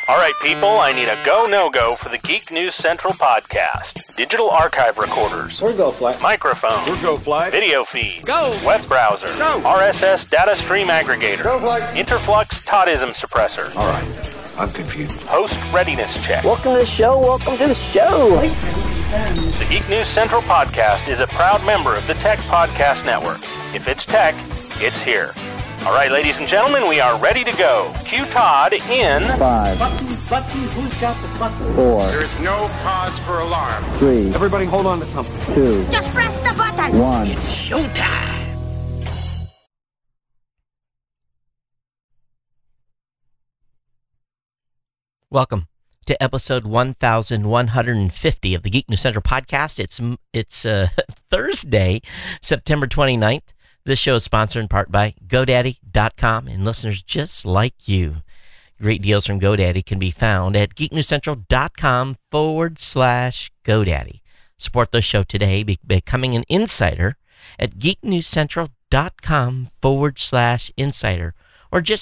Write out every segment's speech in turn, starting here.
All right, people, I need a go, no-go for the Geek News Central podcast. Digital archive recorders. We're go fly. Microphone. We're go fly. Video feed. Go. Web browser. Go. RSS data stream aggregator. Go fly. Interflux Toddism suppressor. All right, I'm confused. Host readiness check. Welcome to the show. Welcome to the show. Voice ready confirmed. The Geek News Central podcast is a proud member of the Tech Podcast Network. If it's tech, it's here. All right, ladies and gentlemen, we are ready to go. Cue Todd in 5, Button, who's got the button? 4, There is no cause for alarm. 3, Everybody hold on to something. 2, Just press the button. 1. Showtime! Welcome to episode 1150 of the Geek News Central podcast. It's Thursday, September 29th. This show is sponsored in part by GoDaddy.com and listeners just like you. Great deals from GoDaddy can be found at geeknewscentral.com/GoDaddy. Support the show today by becoming an insider at geeknewscentral.com/insider or just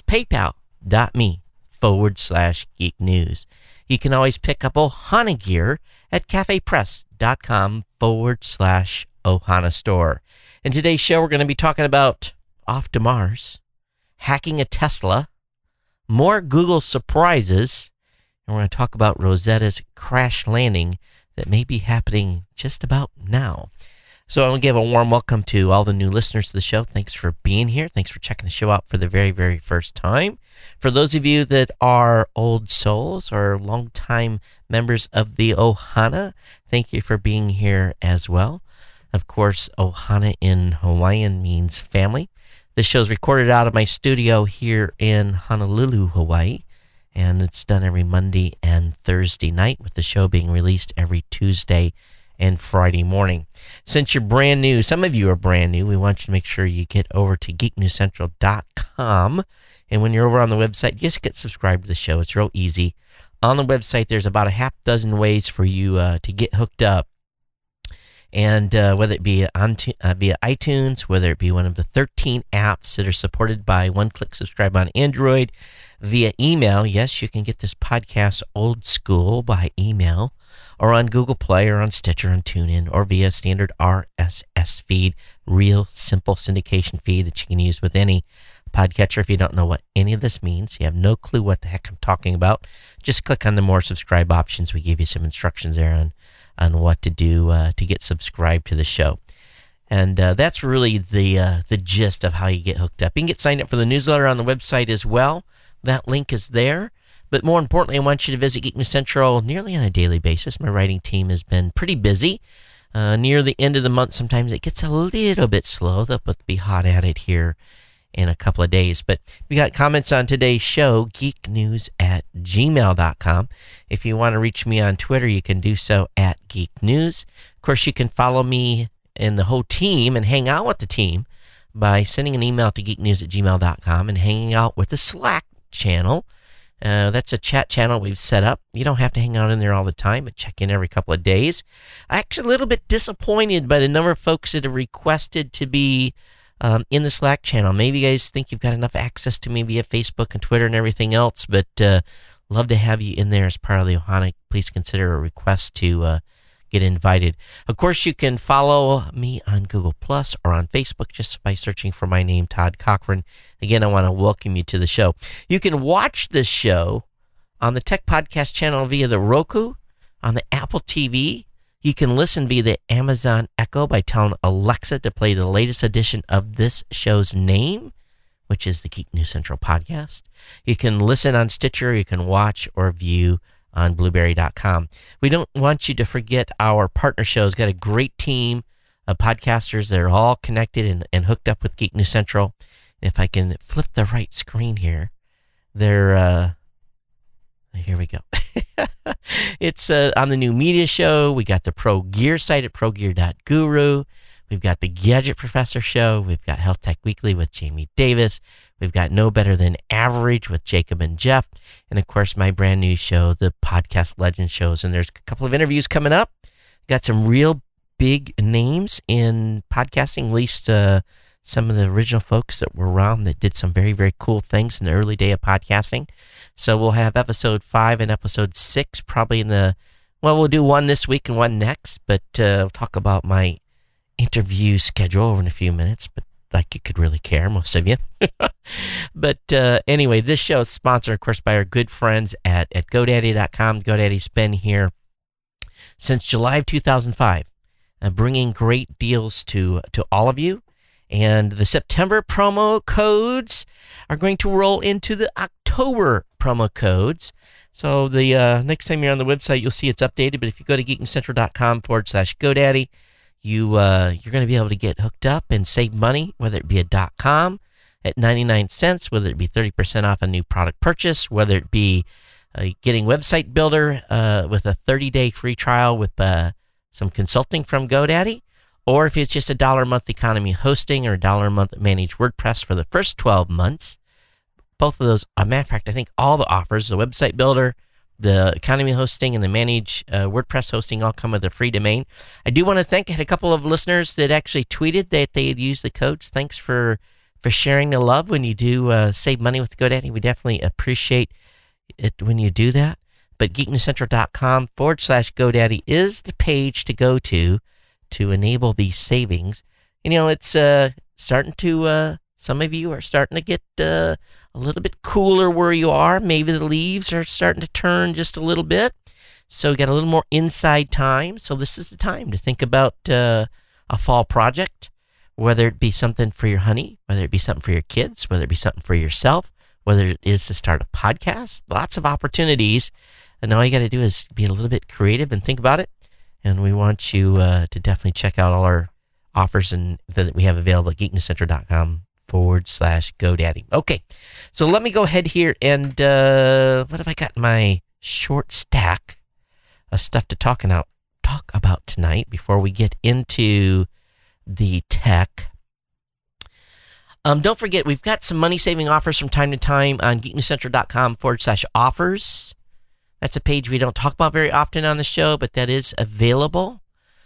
paypal.me/geeknews. You can always pick up Ohana gear at cafepress.com/Ohana store. In today's show, we're going to be talking about Off to Mars, hacking a Tesla, more Google surprises, and we're going to talk about Rosetta's crash landing that may be happening just about now. So I want to give a warm welcome to all the new listeners to the show. Thanks for being here. Thanks for checking the show out for the very, very first time. For those of you that are old souls or longtime members of the Ohana, thank you for being here as well. Of course, Ohana in Hawaiian means family. This show is recorded out of my studio here in Honolulu, Hawaii, and it's done every Monday and Thursday night, with the show being released every Tuesday and Friday morning. Since you're brand new, some of you are brand new, we want you to make sure you get over to geeknewscentral.com, and when you're over on the website, just get subscribed to the show. It's real easy. On the website, there's about a half dozen ways for you to get hooked up. And whether it be via iTunes, whether it be one of the 13 apps that are supported by one-click subscribe on Android, via email, yes, you can get this podcast old school by email, or on Google Play, or on Stitcher, on TuneIn, or via standard RSS feed, real simple syndication feed that you can use with any podcatcher. If you don't know what any of this means, you have no clue what the heck I'm talking about, just click on the more subscribe options. We give you some instructions there on what to do to get subscribed to the show. And that's really the gist of how you get hooked up. You can get signed up for the newsletter on the website as well. That link is there. But more importantly, I want you to visit Geek News Central nearly on a daily basis. My writing team has been pretty busy. Near the end of the month, sometimes it gets a little bit slow. They'll be hot at it here in a couple of days. But if you got comments on today's show, geeknews@gmail.com. If you want to reach me on Twitter, you can do so at Geek News. Of course, you can follow me and the whole team and hang out with the team by sending an email to geeknews@gmail.com and hanging out with the Slack channel. That's a chat channel we've set up. You don't have to hang out in there all the time, but check in every couple of days. I'm actually a little bit disappointed by the number of folks that have requested to be in the Slack channel. Maybe you guys think you've got enough access to me via Facebook and Twitter and everything else, but love to have you in there as part of the Ohana. Please consider a request to get invited. Of course, you can follow me on Google Plus or on Facebook just by searching for my name, Todd Cochran. Again, I want to welcome you to the show. You can watch this show on the Tech Podcast channel via the Roku, on the Apple TV. You can listen via the Amazon Echo by telling Alexa to play the latest edition of this show's name, which is the Geek News Central podcast. You can listen on Stitcher. You can watch or view on Blueberry.com. We don't want you to forget our partner shows. Got a great team of podcasters that are all connected and hooked up with Geek News Central. If I can flip the right screen here, they're... Here we go. It's on the new media show. We got the Pro Gear site at progear.guru. We've got the Gadget Professor show. We've got Health Tech Weekly with Jamie Davis. We've got No Better Than Average with Jacob and Jeff. And, of course, my brand new show, the Podcast Legend shows. And there's a couple of interviews coming up. Got some real big names in podcasting, at least some of the original folks that were around that did some very, very cool things in the early day of podcasting. So we'll have episode 5 and episode 6 probably we'll do one this week and one next, but we'll talk about my interview schedule over in a few minutes, but like you could really care, most of you. But anyway, this show is sponsored, of course, by our good friends at GoDaddy.com. GoDaddy's been here since July of 2005, bringing great deals to all of you. And the September promo codes are going to roll into the October promo codes. So the next time you're on the website, you'll see it's updated. But if you go to geekandcentral.com/GoDaddy, you're going to be able to get hooked up and save money, whether it be a .com at 99 cents, whether it be 30% off a new product purchase, whether it be getting Website Builder with a 30-day free trial with some consulting from GoDaddy, or if it's just $1 a month economy hosting or $1 a month managed WordPress for the first 12 months. Both of those, a matter of fact, I think all the offers, the Website Builder, the economy hosting, and the managed WordPress hosting all come with a free domain. I do want to thank, I had a couple of listeners that actually tweeted that they had used the codes. Thanks for sharing the love when you do save money with GoDaddy. We definitely appreciate it when you do that. But geekandcentral.com/GoDaddy is the page to go to enable these savings. And, it's starting to, some of you are starting to get a little bit cooler where you are. Maybe the leaves are starting to turn just a little bit. So you got a little more inside time. So this is the time to think about a fall project, whether it be something for your honey, whether it be something for your kids, whether it be something for yourself, whether it is to start a podcast. Lots of opportunities. And all you got to do is be a little bit creative and think about it. And we want you to definitely check out all our offers that we have available at geekandcentral.com/GoDaddy. Okay, so let me go ahead here and what have I got in my short stack of stuff to talk about tonight before we get into the tech. Don't forget, we've got some money-saving offers from time to time on geekandcentral.com/offers. That's a page we don't talk about very often on the show, but that is available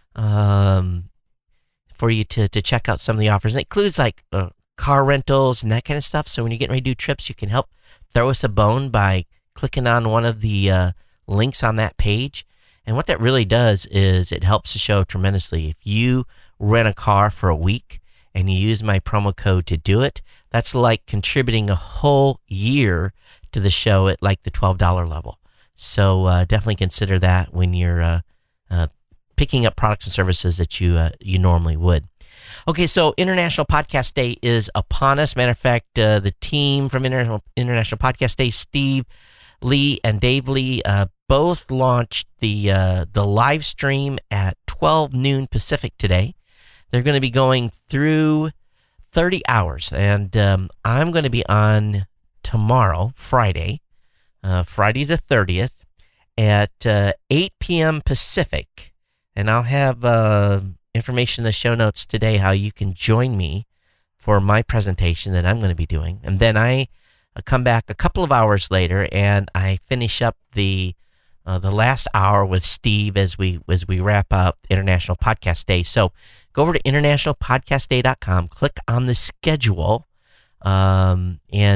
for you to check out some of the offers. And it includes like car rentals and that kind of stuff. So when you're getting ready to do trips, you can help throw us a bone by clicking on one of the links on that page. And what that really does is it helps the show tremendously. If you rent a car for a week and you use my promo code to do it, that's like contributing a whole year to the show at like the $12 level. So definitely consider that when you're picking up products and services that you normally would. Okay, so International Podcast Day is upon us. Matter of fact, the team from International Podcast Day, Steve Lee and Dave Lee, both launched the live stream at 12 noon Pacific today. They're going to be going through 30 hours, and I'm going to be on tomorrow, Friday the 30th, at 8 p.m. Pacific. And I'll have information in the show notes today how you can join me for my presentation that I'm going to be doing. And then I come back a couple of hours later and I finish up the last hour with Steve as we wrap up International Podcast Day. So go over to internationalpodcastday.com, click on the schedule, and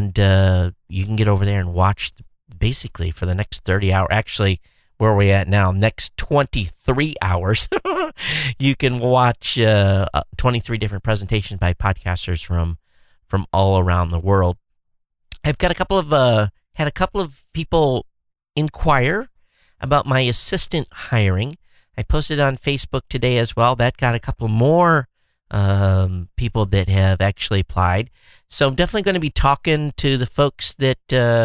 you can get over there and watch basically for the next 30 hours. Actually, where are we at now? Next 23 hours. You can watch 23 different presentations by podcasters from all around the world. I've got had a couple of people inquire about my assistant hiring. I posted on Facebook today as well. That got a couple more people that have actually applied. So I'm definitely going to be talking to the folks that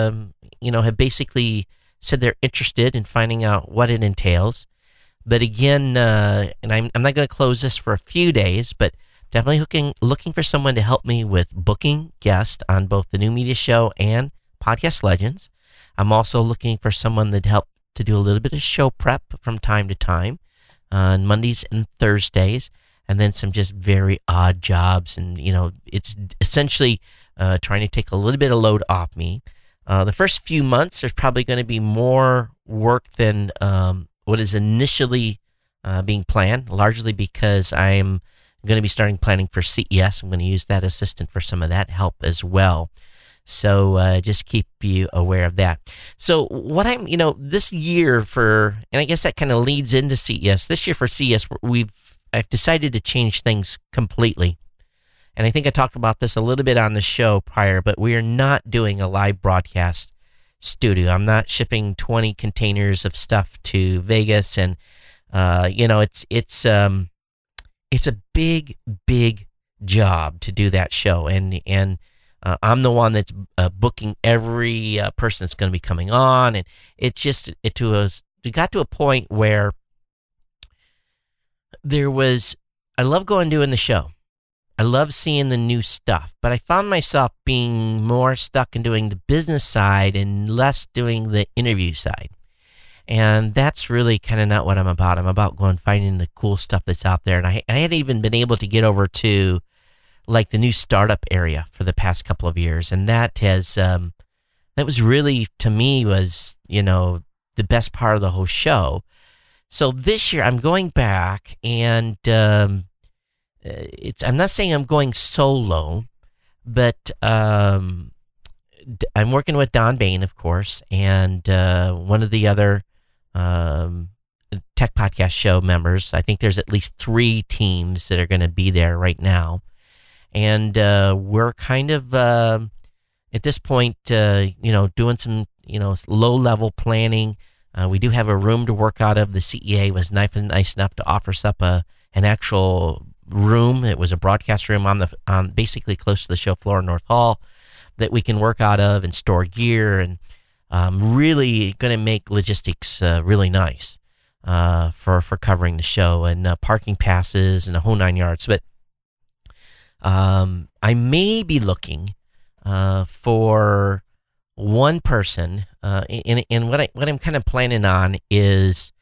have basically said they're interested in finding out what it entails. But again, and I'm not going to close this for a few days, but definitely looking for someone to help me with booking guests on both the New Media Show and Podcast Legends. I'm also looking for someone that help to do a little bit of show prep from time to time on Mondays and Thursdays, and then some just very odd jobs. And, it's essentially trying to take a little bit of load off me. The first few months, there's probably going to be more work than what is initially being planned, largely because I'm I'm going to be starting planning for CES. I'm going to use that assistant for some of that help as well. So just keep you aware of that. So what I'm, this year and I guess that kind of leads into CES. This year for CES, I've decided to change things completely. And I think I talked about this a little bit on the show prior, but we are not doing a live broadcast studio. I'm not shipping 20 containers of stuff to Vegas, and it's a big job to do that show, and I'm the one that's booking every person that's going to be coming on, and it got to a point where I love doing the show. I love seeing the new stuff, but I found myself being more stuck in doing the business side and less doing the interview side. And that's really kind of not what I'm about. I'm about finding the cool stuff that's out there. And I hadn't even been able to get over to like the new startup area for the past couple of years. And that was really, to me, was, the best part of the whole show. So this year I'm going back, and I'm not saying I'm going solo, but I'm working with Don Bain, of course, and one of the other Tech Podcast Show members. I think there's at least 3 teams that are going to be there right now. And we're kind of, at this point, doing some, low-level planning. We do have a room to work out of. The CEA was nice enough to offer us up an actual room. It was a broadcast room on basically close to the show floor in North Hall that we can work out of and store gear, and really going to make logistics really nice for covering the show, and parking passes and the whole 9 yards. But I may be looking for one person, and what I'm kind of planning on is,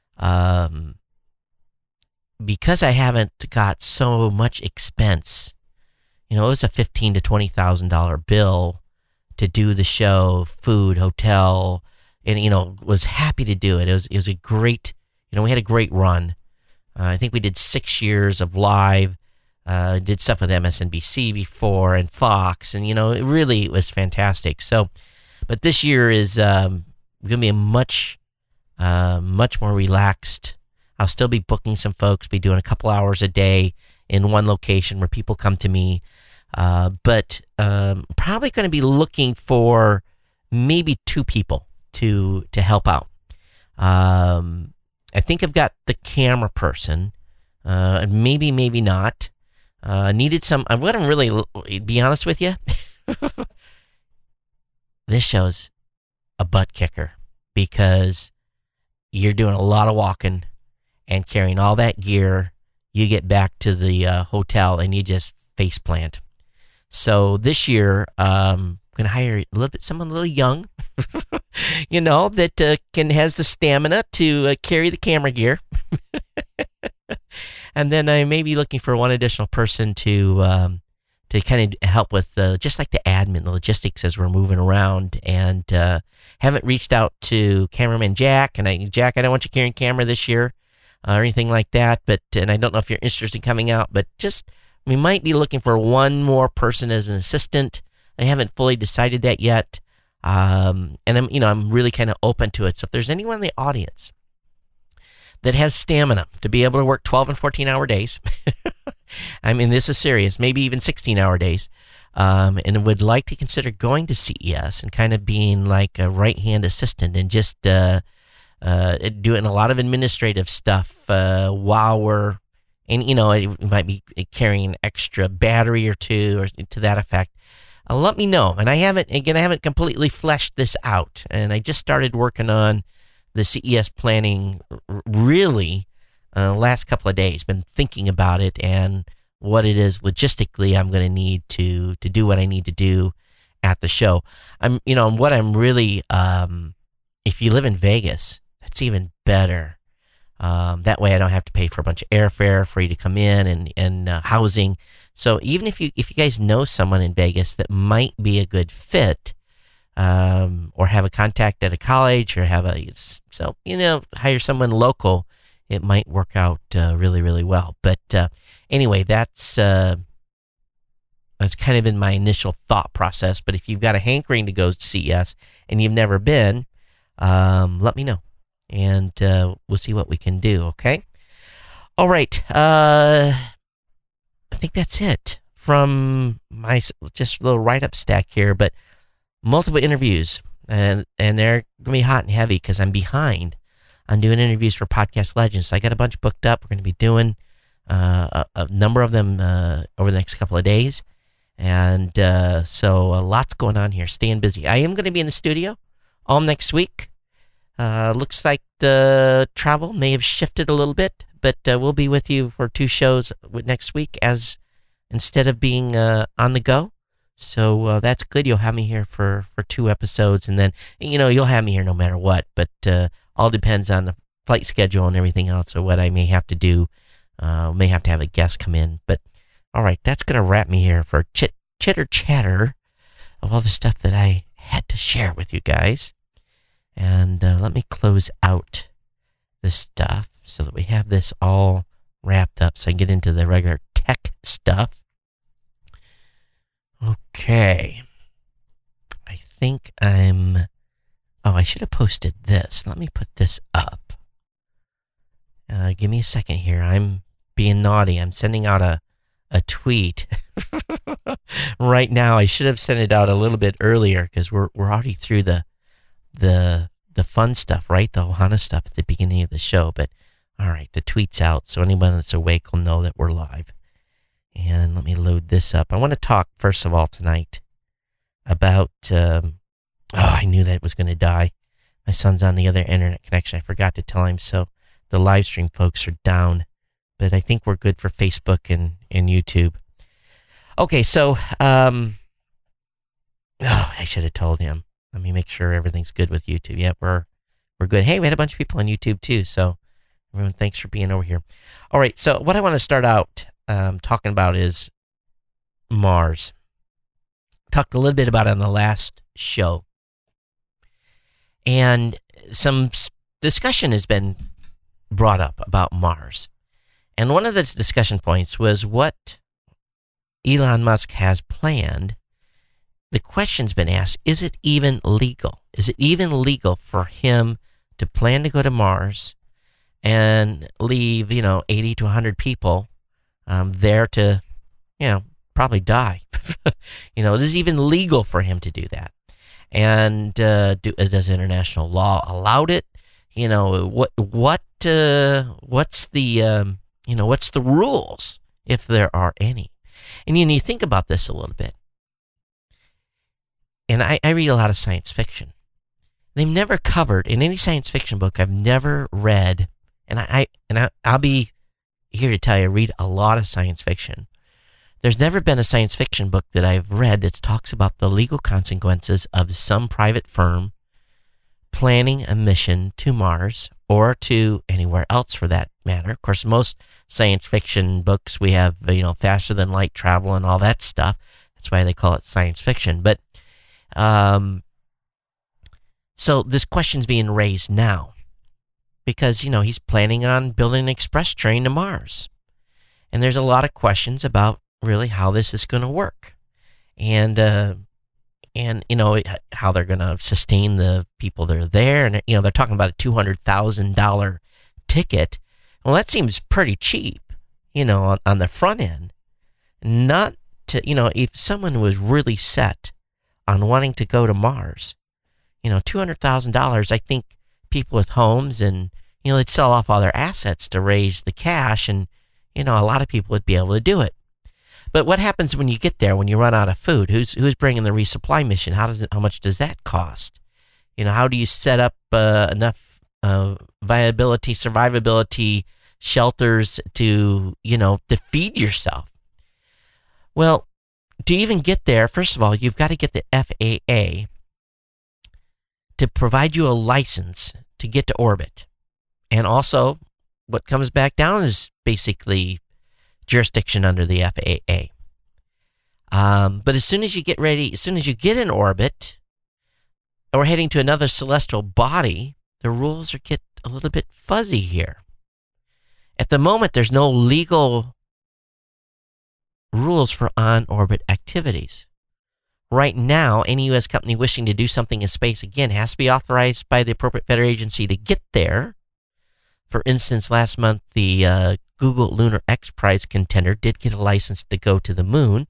because I haven't got so much expense, it was a $15,000 to $20,000 bill to do the show, food, hotel, and was happy to do it. It was a great, we had a great run. I think we did 6 years of live. Did stuff with MSNBC before and Fox, and it was fantastic. So, but this year is going to be a much more relaxed. I'll still be booking some folks, be doing a couple hours a day in one location where people come to me, but probably going to be looking for maybe 2 people to help out. I think I've got the camera person, maybe not. Needed some. I'm going to really be honest with you. This show's a butt kicker because you're doing a lot of walking and carrying all that gear. You get back to the hotel and you just face plant. So this year, I'm going to hire someone a little young, that has the stamina to carry the camera gear. And then I may be looking for one additional person to kind of help with just like the admin, the logistics as we're moving around. And haven't reached out to cameraman Jack. And Jack, I don't want you carrying camera this year or anything like that. And I don't know if you're interested in coming out, but we might be looking for one more person as an assistant. I haven't fully decided that yet. And I'm really kind of open to it. So if there's anyone in the audience that has stamina to be able to work 12 and 14-hour days. I mean, this is serious, maybe even 16-hour days, and would like to consider going to CES and kind of being like a right-hand assistant and just doing a lot of administrative stuff while we're, and it might be carrying an extra battery or 2 or to that effect. Let me know. And I haven't completely fleshed this out, and I just started working on the CES planning really last couple of days. Been thinking about it and what it is logistically I'm going to need to do what I need to do at the show. What I'm really, if you live in Vegas, that's even better. That way I don't have to pay for a bunch of airfare for you to come in and housing. So even if you guys know someone in Vegas that might be a good fit, or have a contact at a college, or hire someone local, it might work out really, really well. But anyway, that's kind of in my initial thought process. But if you've got a hankering to go to CES and you've never been, let me know, and we'll see what we can do, okay? All right. I think that's it from my just little write-up stack here, but multiple interviews, and they're going to be hot and heavy because I'm behind on doing interviews for Podcast Legends. So I got a bunch booked up. We're going to be doing a number of them over the next couple of days, and so lots going on here. Staying busy. I am going to be in the studio all next week. Looks like the travel may have shifted a little bit, but we'll be with you for 2 shows next week as instead of being on the go. So that's good. You'll have me here for 2 episodes, and then, you'll have me here no matter what, but all depends on the flight schedule and everything else, or what I may have to do. May have to have a guest come in, but all right, that's going to wrap me here for chitter chatter of all the stuff that I had to share with you guys. And let me close out this stuff so that we have this all wrapped up so I can get into the regular tech stuff. Okay. I think I should have posted this. Let me put this up. Give me a second here. I'm being naughty. I'm sending out a tweet right now. I should have sent it out a little bit earlier because we're already through the fun stuff, right? The Ohana stuff at the beginning of the show. But all right, the tweet's out, so anyone that's awake will know that we're live. And let me load this up. I want to talk, first of all, tonight about, I knew that it was going to die. My son's on the other internet connection. I forgot to tell him, so the live stream folks are down. But I think we're good for Facebook and YouTube. Okay, so, I should have told him. Let me make sure everything's good with YouTube. Yeah, we're good. Hey, we had a bunch of people on YouTube, too, so everyone, thanks for being over here. All right, so what I want to start out talking about is Mars. Talked a little bit about it on the last show. And some discussion has been brought up about Mars. And one of the discussion points was what Elon Musk has planned. The question's been asked, is it even legal? Is it even legal for him to plan to go to Mars and leave, 80 to 100 people there to, probably die? Is it even legal for him to do that? And does international law allow it? What's the what's the rules, if there are any? And you think about this a little bit. And I read a lot of science fiction. They've never covered, in any science fiction book I've never read, and I'll be here to tell you, I read a lot of science fiction. There's never been a science fiction book that I've read that talks about the legal consequences of some private firm planning a mission to Mars or to anywhere else for that matter. Of course, most science fiction books we have, faster than light travel and all that stuff. That's why they call it science fiction. But so this question's being raised now because, he's planning on building an express train to Mars. And there's a lot of questions about really how this is going to work. And how they're going to sustain the people that are there. And, they're talking about a $200,000 ticket. Well, that seems pretty cheap, on the front end. Not to, if someone was really set on wanting to go to Mars, $200,000, I think people with homes and, they'd sell off all their assets to raise the cash, and, a lot of people would be able to do it. But what happens when you get there, when you run out of food? Who's bringing the resupply mission? How much does that cost? How do you set up enough viability, survivability shelters to, to feed yourself? Well, to even get there, first of all, you've got to get the FAA to provide you a license to get to orbit. And also, what comes back down is basically jurisdiction under the FAA. But as soon as you get ready, as soon as you get in orbit, or heading to another celestial body, the rules get a little bit fuzzy here. At the moment, there's no legal rules for on-orbit activities. Right now, any U.S. company wishing to do something in space, again, has to be authorized by the appropriate federal agency to get there. For instance, last month, the Google Lunar X Prize contender did get a license to go to the moon.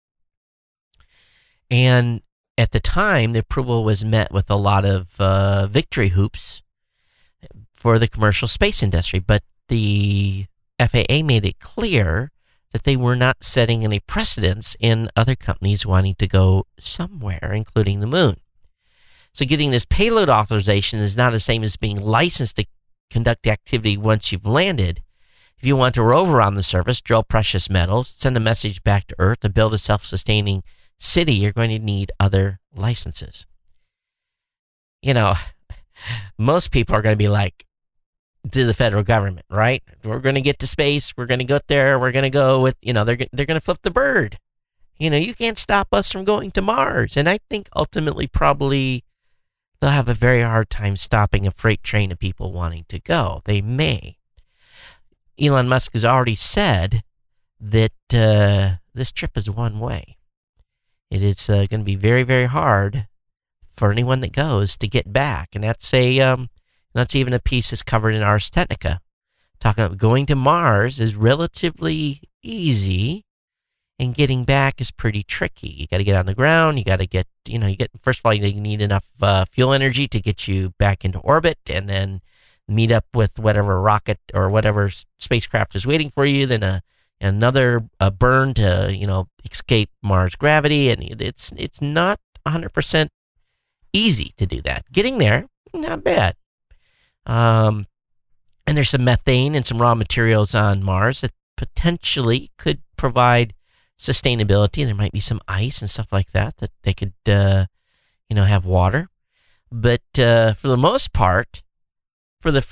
And at the time, the approval was met with a lot of victory hoops for the commercial space industry. But the FAA made it clear that they were not setting any precedents in other companies wanting to go somewhere, including the moon. So getting this payload authorization is not the same as being licensed to conduct activity once you've landed. If you want to rover on the surface, drill precious metals, send a message back to Earth, and build a self-sustaining city, you're going to need other licenses. You know, most people are going to be like, to the federal government, right? We're going to get to space. We're going to go there. We're going to go with, they're going to flip the bird. You can't stop us from going to Mars. And I think ultimately probably they'll have a very hard time stopping a freight train of people wanting to go. They may. Elon Musk has already said that this trip is one way. It is going to be very, very hard for anyone that goes to get back. And that's that's even a piece that's covered in Ars Technica. Talking about going to Mars is relatively easy, and getting back is pretty tricky. You got to get on the ground. You got to get, first of all, you need enough fuel energy to get you back into orbit, and then meet up with whatever rocket or whatever spacecraft is waiting for you. Then another burn to, escape Mars gravity, and it's not 100% easy to do that. Getting there, not bad. And there's some methane and some raw materials on Mars that potentially could provide sustainability. There might be some ice and stuff like that they could, have water. But for the most part, for the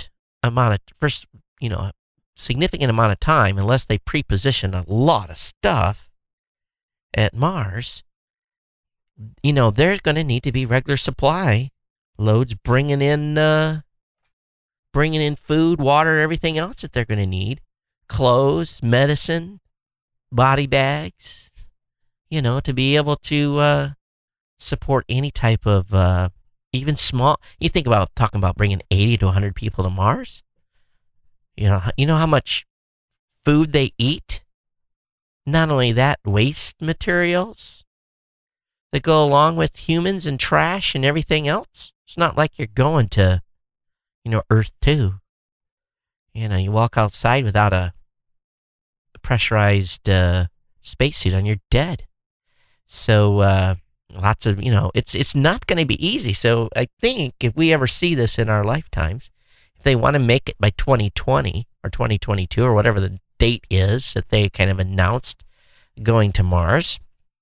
significant amount of time, unless they pre-position a lot of stuff at Mars, there's going to need to be regular supply loads bringing in food, water, everything else that they're going to need. Clothes, medicine, body bags, to be able to support any type of, even small. You think about talking about bringing 80 to 100 people to Mars. You know how much food they eat? Not only that, waste materials that go along with humans and trash and everything else. It's not like you're going to Earth 2. You walk outside without a pressurized spacesuit on, you're dead. So lots of, it's not going to be easy. So I think if we ever see this in our lifetimes, if they want to make it by 2020 or 2022 or whatever the date is that they kind of announced going to Mars,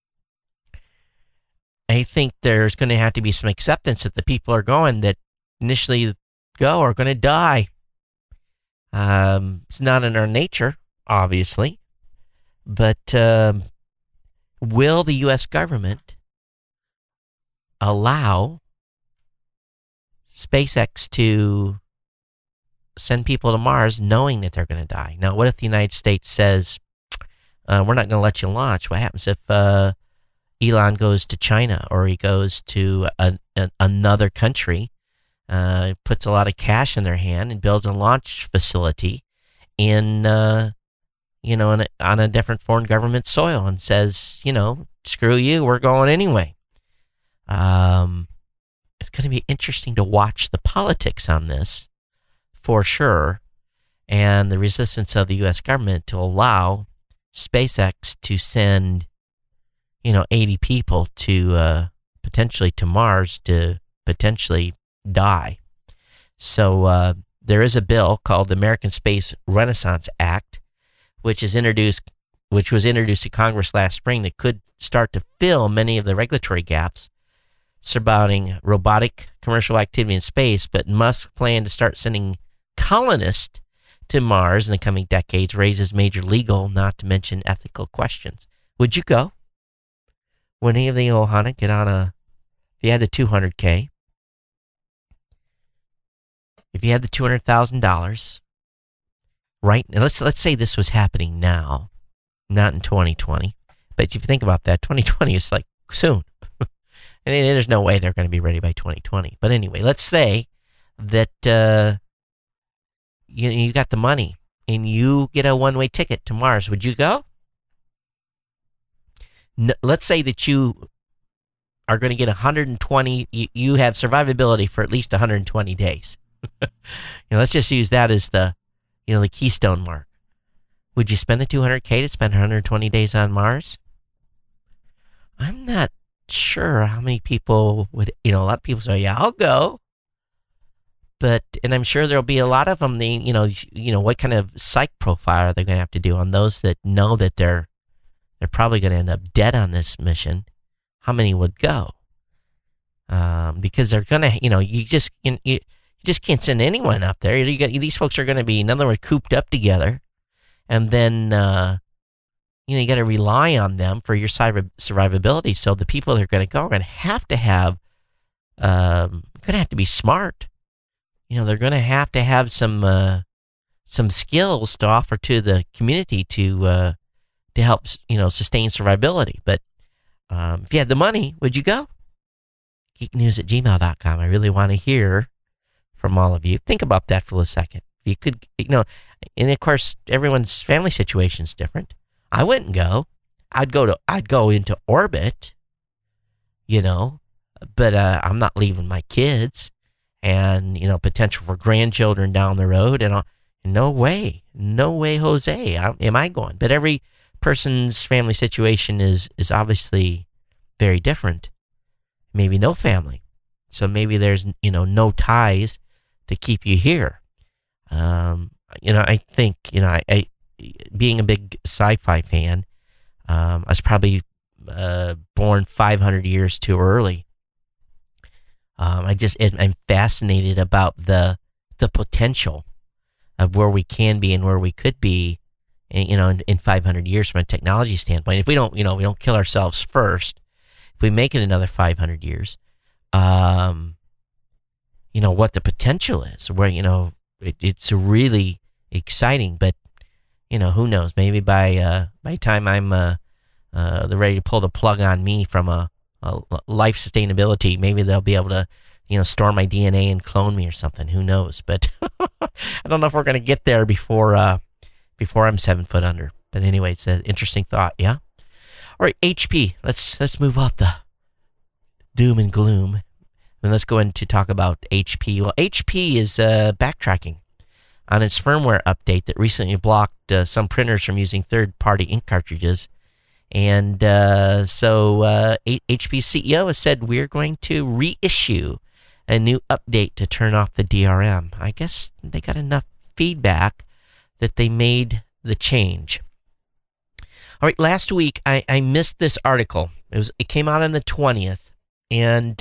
I think there's going to have to be some acceptance that the people are going that initially go are going to die. It's not in our nature, obviously, but will the U.S. government allow SpaceX to send people to Mars knowing that they're going to die? Now, what if the United States says, we're not going to let you launch? What happens if Elon goes to China, or he goes to another country, puts a lot of cash in their hand and builds a launch facility on a different foreign government soil and says, screw you, we're going anyway. It's going to be interesting to watch the politics on this, for sure, and the resistance of the U.S. government to allow SpaceX to send 80 people to potentially to Mars to potentially die. So there is a bill called the American Space Renaissance Act, which was introduced to Congress last spring, that could start to fill many of the regulatory gaps surrounding robotic commercial activity in space. But Musk's plan to start sending colonists to Mars in the coming decades raises major legal, not to mention ethical questions. Would you go? Would any of the Ohana get on if you had the $200K, if you had the $200,000, right? And let's say this was happening now, not in 2020. But if you think about that, 2020 is like soon. And there's no way they're going to be ready by 2020. But anyway, let's say that you got the money and you get a one-way ticket to Mars. Would you go? No, let's say that you are going to get 120. You have survivability for at least 120 days. Let's just use that as the keystone mark. Would you spend the $200K to spend 120 days on Mars? I'm not sure how many people would. A lot of people say, "Yeah, I'll go." And I'm sure there'll be a lot of them. What kind of psych profile are they going to have to do on those that know that they're probably going to end up dead on this mission? How many would go? Because they're going to, you just can't send anyone up there. These folks are going to be, in other words, cooped up together, and then you got to rely on them for your survivability. So the people that are going to go are going to have to be smart. They're going to have some skills to offer to the community to help sustain survivability. But if you had the money, would you go? geeknews@gmail.com. I really want to hear from all of you. Think about that for a second. You could, and of course, everyone's family situation is different. I wouldn't go. I'd go into orbit, but I'm not leaving my kids and, potential for grandchildren down the road. And no way, Jose, am I going? But every person's family situation is obviously very different. Maybe no family. So maybe there's, no ties to keep you here. I think, I being a big sci-fi fan, I was probably born 500 years too early. I'm fascinated about the potential of where we can be and where we could be, in 500 years from a technology standpoint. If we don't kill ourselves first, if we make it another 500 years, what the potential is, where, it's really exciting, but, who knows, maybe by the time I'm, they're ready to pull the plug on me from a life sustainability, maybe they'll be able to, store my DNA and clone me or something. Who knows? But I don't know if we're going to get there before I'm 7 foot under. But anyway, it's an interesting thought. Yeah. All right, HP. Let's move off the doom and gloom, and let's go into talk about HP. Well, HP is backtracking on its firmware update that recently blocked some printers from using third-party ink cartridges. And so HP's CEO has said we're going to reissue a new update to turn off the DRM. I guess they got enough feedback that they made the change. All right, last week I missed this article. It came out on the 20th, and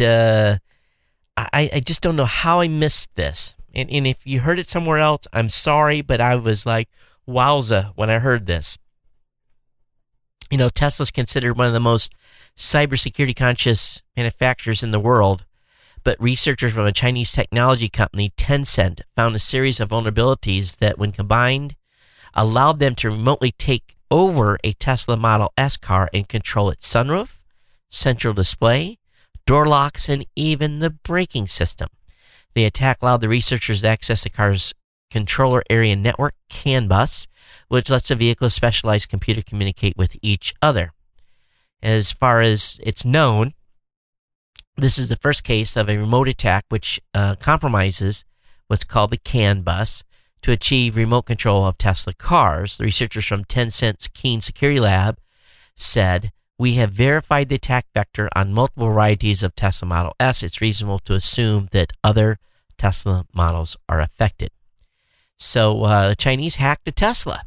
I just don't know how I missed this. And if you heard it somewhere else, I'm sorry, but I was like, wowza, when I heard this. Tesla's considered one of the most cybersecurity conscious manufacturers in the world, but researchers from a Chinese technology company, Tencent, found a series of vulnerabilities that, when combined, allowed them to remotely take over a Tesla Model S car and control its sunroof, central display, door locks, and even the braking system. The attack allowed the researchers to access the car's controller area network, CAN bus, which lets the vehicle's specialized computer communicate with each other. As far as it's known, this is the first case of a remote attack which compromises what's called the CAN bus to achieve remote control of Tesla cars. The researchers from Tencent's Keen Security Lab said, "We have verified the attack vector on multiple varieties of Tesla Model S. It's reasonable to assume that other Tesla models are affected." So the Chinese hacked a Tesla.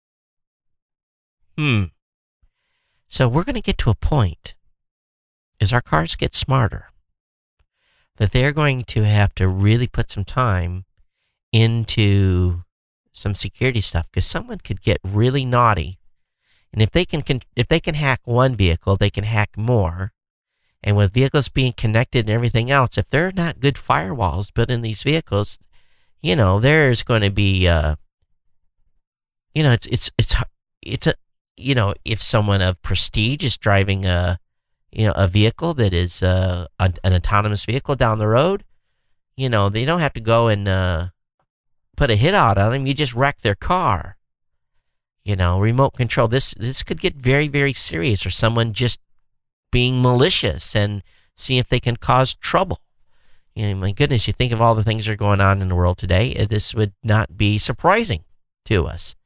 So we're going to get to a point, as our cars get smarter, that they're going to have to really put some time into some security stuff, because someone could get really naughty, and if they can hack one vehicle, they can hack more. And with vehicles being connected and everything else, if there are not good firewalls built in these vehicles, there's going to be it's a, if someone of prestige is driving a vehicle that is an autonomous vehicle down the road, they don't have to go and put a hit out on them. You just wreck their car. Remote control. This could get very, very serious, or someone just being malicious and see if they can cause trouble. My goodness, you think of all the things that are going on in the world today, this would not be surprising to us.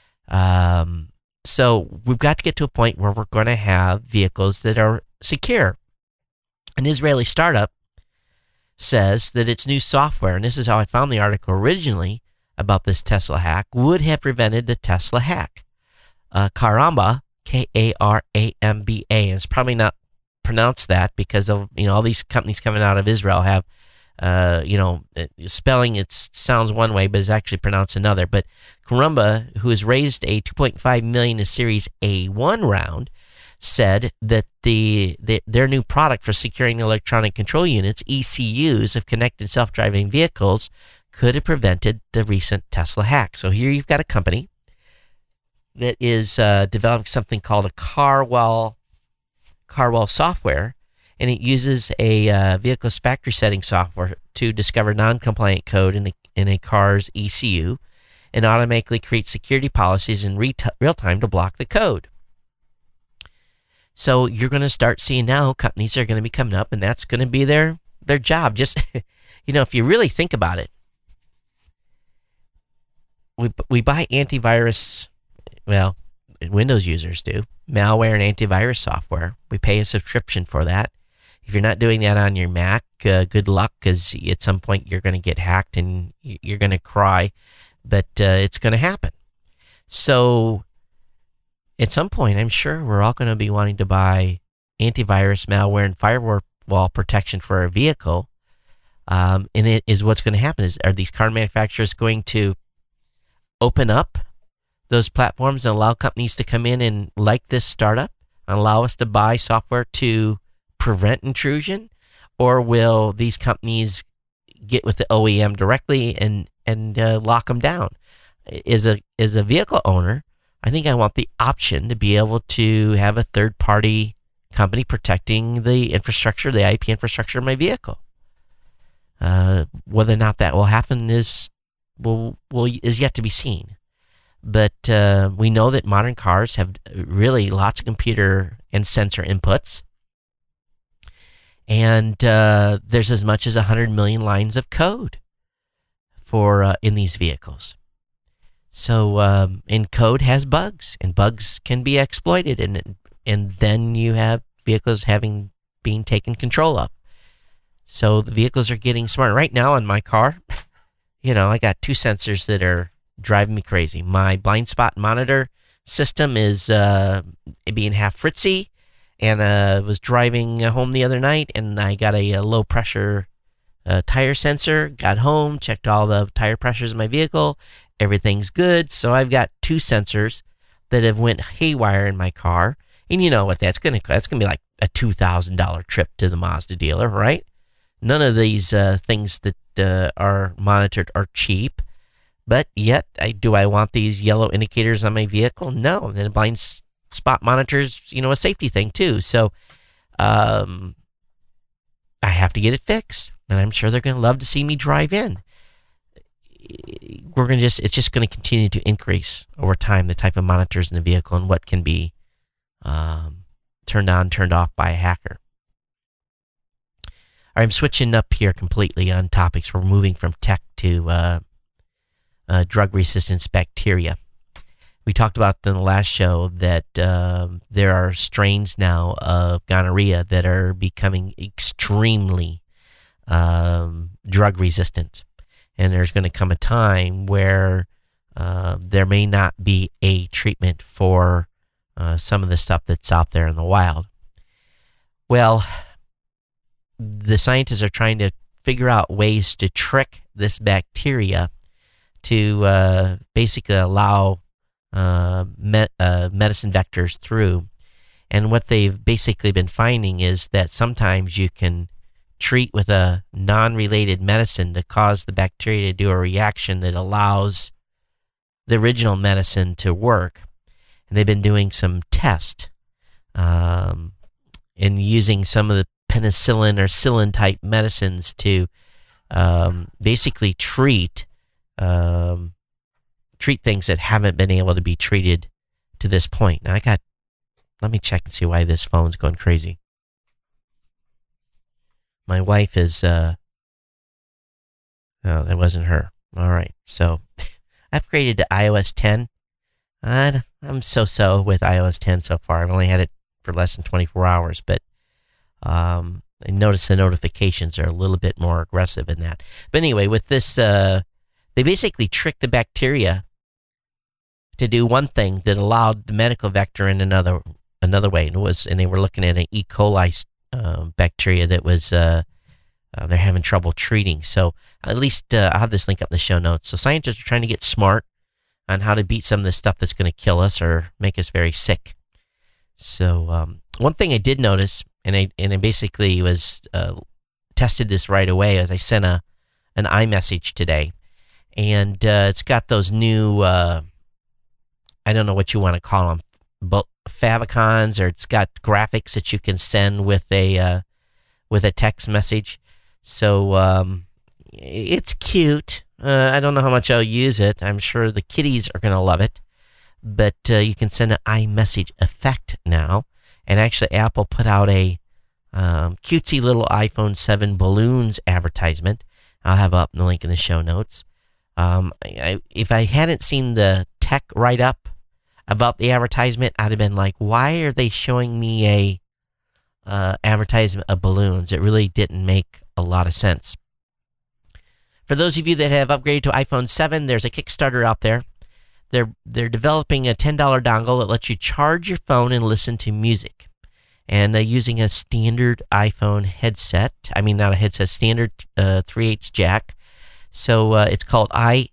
So we've got to get to a point where we're going to have vehicles that are secure. An Israeli startup says that its new software, and this is how I found the article originally about this Tesla hack, would have prevented the Tesla hack. Karamba, Karamba, and it's probably not pronounced that because of all these companies coming out of Israel have spelling it sounds one way, but it's actually pronounced another. But Karamba, who has raised a $2.5 million in Series A1 round, said that their new product for securing electronic control units, ECUs, of connected self-driving vehicles could have prevented the recent Tesla hack. So here you've got a company that is developing something called a Carwell software, and it uses a vehicle's factory setting software to discover non-compliant code in a car's ECU and automatically create security policies in real time to block the code. So you're going to start seeing now companies are going to be coming up, and that's going to be their job. Just, if you really think about it, we buy antivirus, well, Windows users do, malware and antivirus software. We pay a subscription for that. If you're not doing that on your Mac, good luck, because at some point you're going to get hacked and you're going to cry, but it's going to happen. So at some point, I'm sure we're all going to be wanting to buy antivirus, malware, and firewall protection for our vehicle. And it is what's going to happen. Are these car manufacturers going to open up those platforms and allow companies to come in and, like this startup, and allow us to buy software to prevent intrusion? Or will these companies get with the OEM directly and lock them down? As a vehicle owner, I think I want the option to be able to have a third-party company protecting the infrastructure, the IP infrastructure of my vehicle. Whether or not that will happen is yet to be seen. But we know that modern cars have really lots of computer and sensor inputs. And there's as much as 100 million lines of code in these vehicles. So, and code has bugs, and bugs can be exploited, and then you have vehicles being taken control of. So the vehicles are getting smarter. Right now on my car, I got two sensors that are driving me crazy. My blind spot monitor system is being half fritzy, and I was driving home the other night, and I got a low pressure tire sensor. Got home, checked all the tire pressures in my vehicle. Everything's good. So I've got two sensors that have went haywire in my car. And you know what that's going to cost? That's going to be like a $2,000 trip to the Mazda dealer, right? None of these things that are monitored are cheap. But yet, do I want these yellow indicators on my vehicle? No. And then blind spot monitors, a safety thing too. So I have to get it fixed. And I'm sure they're going to love to see me drive in. It's just going to continue to increase over time, the type of monitors in the vehicle and what can be turned on, turned off by a hacker. All right, I'm switching up here completely on topics. We're moving from tech to drug resistance bacteria. We talked about in the last show that there are strains now of gonorrhea that are becoming extremely drug resistant. And there's going to come a time where there may not be a treatment for some of the stuff that's out there in the wild. Well, the scientists are trying to figure out ways to trick this bacteria to basically allow medicine vectors through. And what they've basically been finding is that sometimes you can treat with a non-related medicine to cause the bacteria to do a reaction that allows the original medicine to work. And they've been doing some tests and using some of the penicillin or psyllin type medicines to basically treat things that haven't been able to be treated to this point. Now let me check and see why this phone's going crazy. My wife is, oh, that wasn't her. All right. So I upgraded to iOS 10. I'm so-so with iOS 10 so far. I've only had it for less than 24 hours, but I noticed the notifications are a little bit more aggressive in that. But anyway, with this, they basically tricked the bacteria to do one thing that allowed the medical vector in another way, and they were looking at an E. coli bacteria that was they're having trouble treating. So at least I'll have this link up in the show notes. So scientists are trying to get smart on how to beat some of this stuff that's going to kill us or make us very sick. So one thing I did notice, and I basically was tested this right away, as I sent an iMessage today, and it's got those new I don't know what you want to call them, but favicons, or it's got graphics that you can send with a text message. So it's cute. I don't know how much I'll use it. I'm sure the kiddies are going to love it. But you can send an iMessage effect now. And actually, Apple put out a cutesy little iPhone 7 balloons advertisement. I'll have up in the link in the show notes. If I hadn't seen the tech write-up about the advertisement, I'd have been like, why are they showing me a advertisement of balloons? It really didn't make a lot of sense. For those of you that have upgraded to iPhone 7, there's a Kickstarter out there. They're developing a $10 dongle that lets you charge your phone and listen to music. And using a standard iPhone headset. I mean, not a headset, standard 3/8 jack. So it's called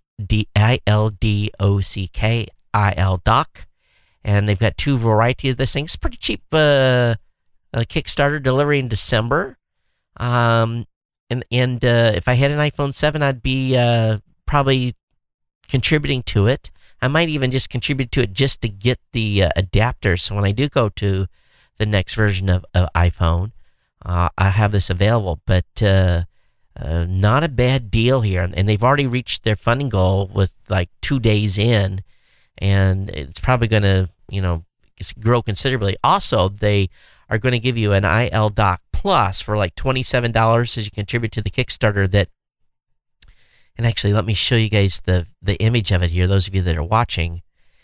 ILDOCK, ILDOC. And they've got two varieties of this thing. It's pretty cheap Kickstarter, delivery in December. And if I had an iPhone 7, I'd be probably contributing to it. I might even just contribute to it just to get the adapter. So when I do go to the next version of iPhone, I have this available. But not a bad deal here. And they've already reached their funding goal with like 2 days in. And it's probably going to, grow considerably. Also, they are going to give you an iLDoc Plus for like $27 as you contribute to the Kickstarter. And actually, let me show you guys the image of it here, those of you that are watching.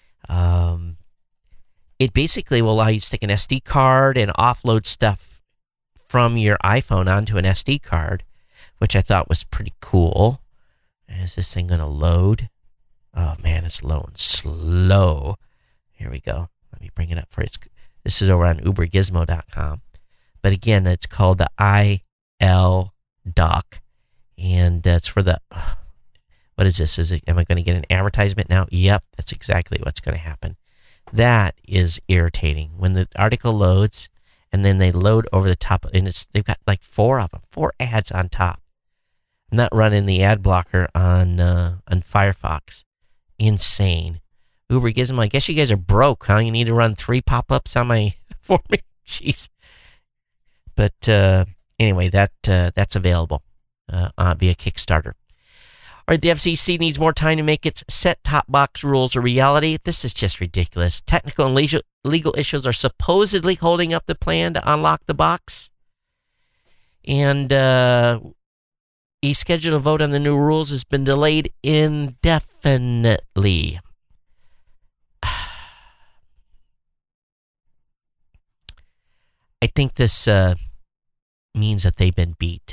It basically will allow you to stick an SD card and offload stuff from your iPhone onto an SD card, which I thought was pretty cool. Is this thing going to load? Oh, man, it's loading slow. Here we go. Let me bring it up for you. This is over on ubergizmo.com. But again, it's called the iLDoc. And it's for the... What is this? Am I going to get an advertisement now? Yep, that's exactly what's going to happen. That is irritating. When the article loads, and then they load over the top, and they've got like 4 of them, 4 ads on top. I'm not running the ad blocker on Firefox. Insane. Uber Gizmo, I guess you guys are broke, huh? You need to run 3 pop-ups on for me. Jeez. But anyway, that's available via Kickstarter. All right, the FCC needs more time to make its set-top box rules a reality. This is just ridiculous. Technical and legal issues are supposedly holding up the plan to unlock the box. And a scheduled vote on the new rules has been delayed indefinitely. I think this means that they've been beat.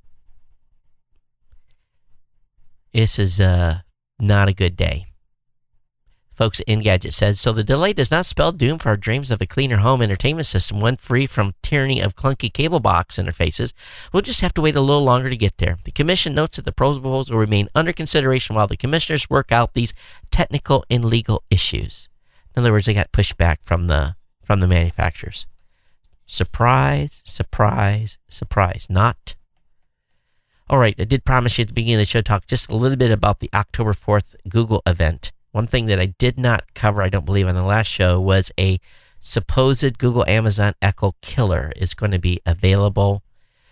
This is not a good day. Folks at Engadget says, so the delay does not spell doom for our dreams of a cleaner home entertainment system, one free from tyranny of clunky cable box interfaces. We'll just have to wait a little longer to get there. The Commission notes that the proposals will remain under consideration while the commissioners work out these technical and legal issues. In other words, they got pushback from the manufacturers. Surprise, surprise, surprise. Not. All right, I did promise you at the beginning of the show talk just a little bit about the October 4th Google event One thing that I did not cover, I don't believe, on the last show was a supposed Google Amazon Echo killer is going to be available.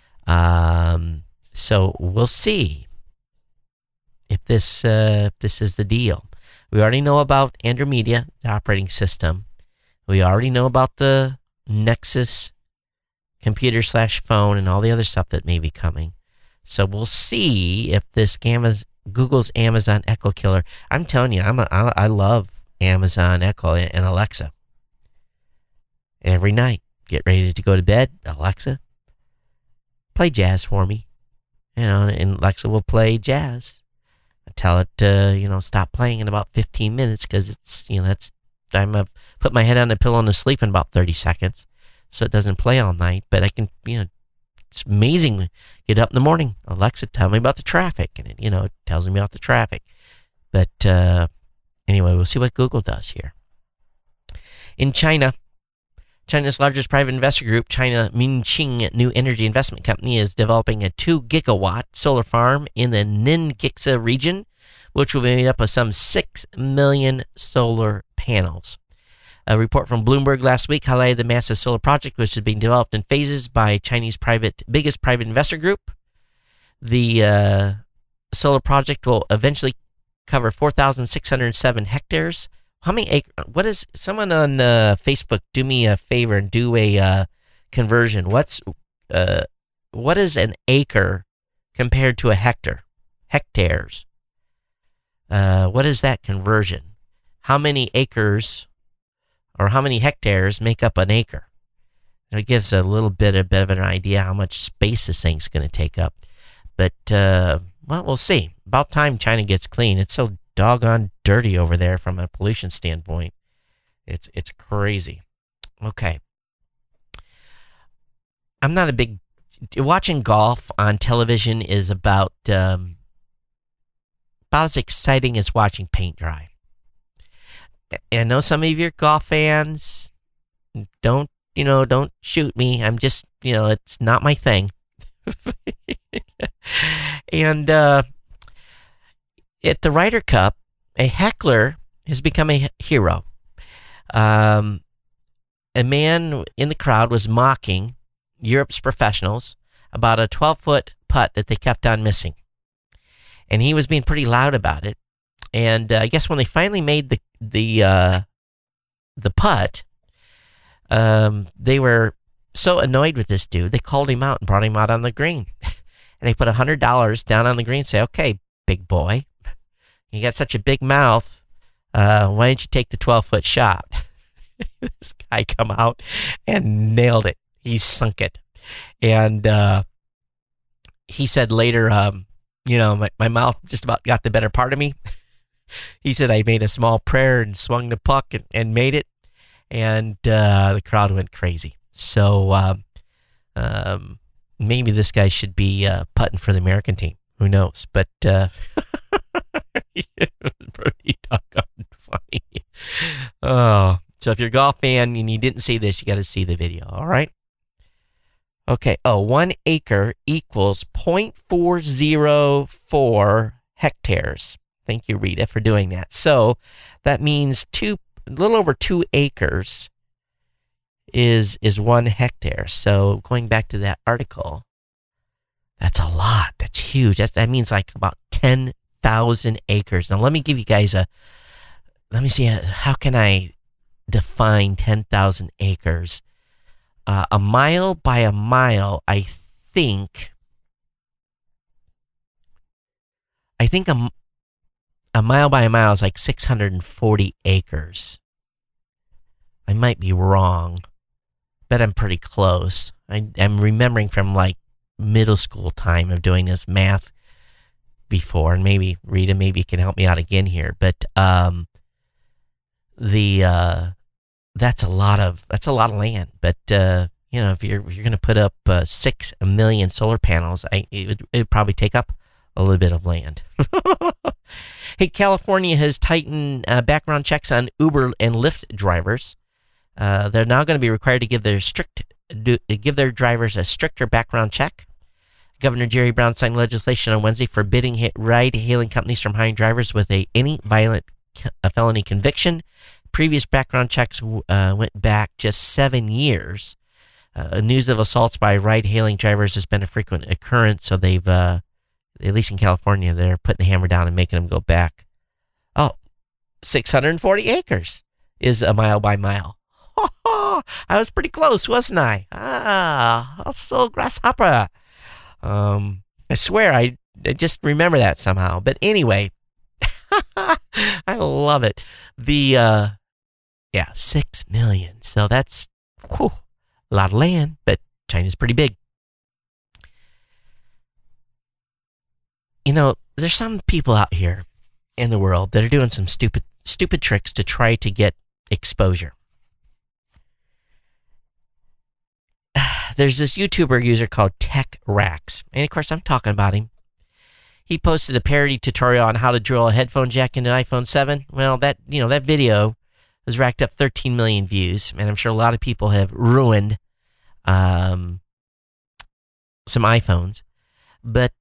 So we'll see if this is the deal. We already know about Andromeda, the operating system. We already know about the Nexus computer/phone and all the other stuff that may be coming. So we'll see if this Google's Amazon Echo killer. I'm telling you, I love Amazon Echo and Alexa. Every night, get ready to go to bed. Alexa, play jazz for me. And Alexa will play jazz. I tell it to, stop playing in about 15 minutes because it's, that's time I've put my head on the pillow and to sleep in about 30 seconds. So it doesn't play all night, but I can, it's amazing. Get up in the morning, Alexa, tell me about the traffic, and it tells me about the traffic. But anyway, we'll see what Google does here. In China, China's largest private investor group, China Minqing New Energy Investment Company, is developing a 2-gigawatt solar farm in the Ningxia region, which will be made up of some 6 million solar panels. A report from Bloomberg last week highlighted the massive solar project, which is being developed in phases by Chinese biggest private investor group. The solar project will eventually cover 4,607 hectares. How many acres? What is someone on Facebook? Do me a favor and do a conversion. What is an acre compared to a hectare? Hectares. What is that conversion? How many acres or how many hectares make up an acre? And it gives a little bit of an idea how much space this thing's going to take up. But well, we'll see. About time China gets clean. It's so doggone dirty over there from a pollution standpoint. It's crazy. Okay. I'm not a big... Watching golf on television is about as exciting as watching paint dry. I know some of you are golf fans. Don't shoot me. I'm just, it's not my thing. And at the Ryder Cup, a heckler has become a hero. A man in the crowd was mocking Europe's professionals about a 12-foot putt that they kept on missing. And he was being pretty loud about it. And I guess when they finally made the putt, they were so annoyed with this dude, they called him out and brought him out on the green. And they put $100 down on the green and say, okay, big boy, you got such a big mouth, why don't you take the 12-foot shot? This guy come out and nailed it. He sunk it. And he said later, my mouth just about got the better part of me. He said, I made a small prayer and swung the puck and made it. And the crowd went crazy. So maybe this guy should be putting for the American team. Who knows? But it was pretty doggone funny. Oh, so if you're a golf fan and you didn't see this, you got to see the video. All right. Okay. 1 acre equals 0.404 hectares. Thank you, Rita, for doing that. So that means a little over 2 acres is 1 hectare. So going back to that article, that's a lot. That's huge. That means like about 10,000 acres. Now let me give you guys let me see, how can I define 10,000 acres? A mile by a mile, I think a mile by a mile is like 640 acres. I might be wrong, but I'm pretty close. I'm remembering from like middle school time of doing this math before, and maybe Rita, maybe you can help me out again here. But that's a lot of land. But if you're going to put up 6 million solar panels, it would probably take up a little bit of land. Hey, California has tightened background checks on Uber and Lyft drivers. They're now going to be required to give their drivers a stricter background check. Governor Jerry Brown signed legislation on Wednesday forbidding ride-hailing companies from hiring drivers with any violent a felony conviction. Previous background checks went back just 7 years. News of assaults by ride-hailing drivers has been a frequent occurrence, so they've, at least in California, they're putting the hammer down and making them go back. Oh, 640 acres is a mile by mile. I was pretty close, wasn't I? Also grasshopper. I swear I just remember that somehow. But anyway, I love it. 6 million. So that's a lot of land, but China's pretty big. You know, there's some people out here in the world that are doing some stupid tricks to try to get exposure. There's this YouTuber user called TechRax, and of course I'm talking about him. He posted a parody tutorial on how to drill a headphone jack into an iPhone 7. Well, that video has racked up 13 million views, and I'm sure a lot of people have ruined some iPhones. But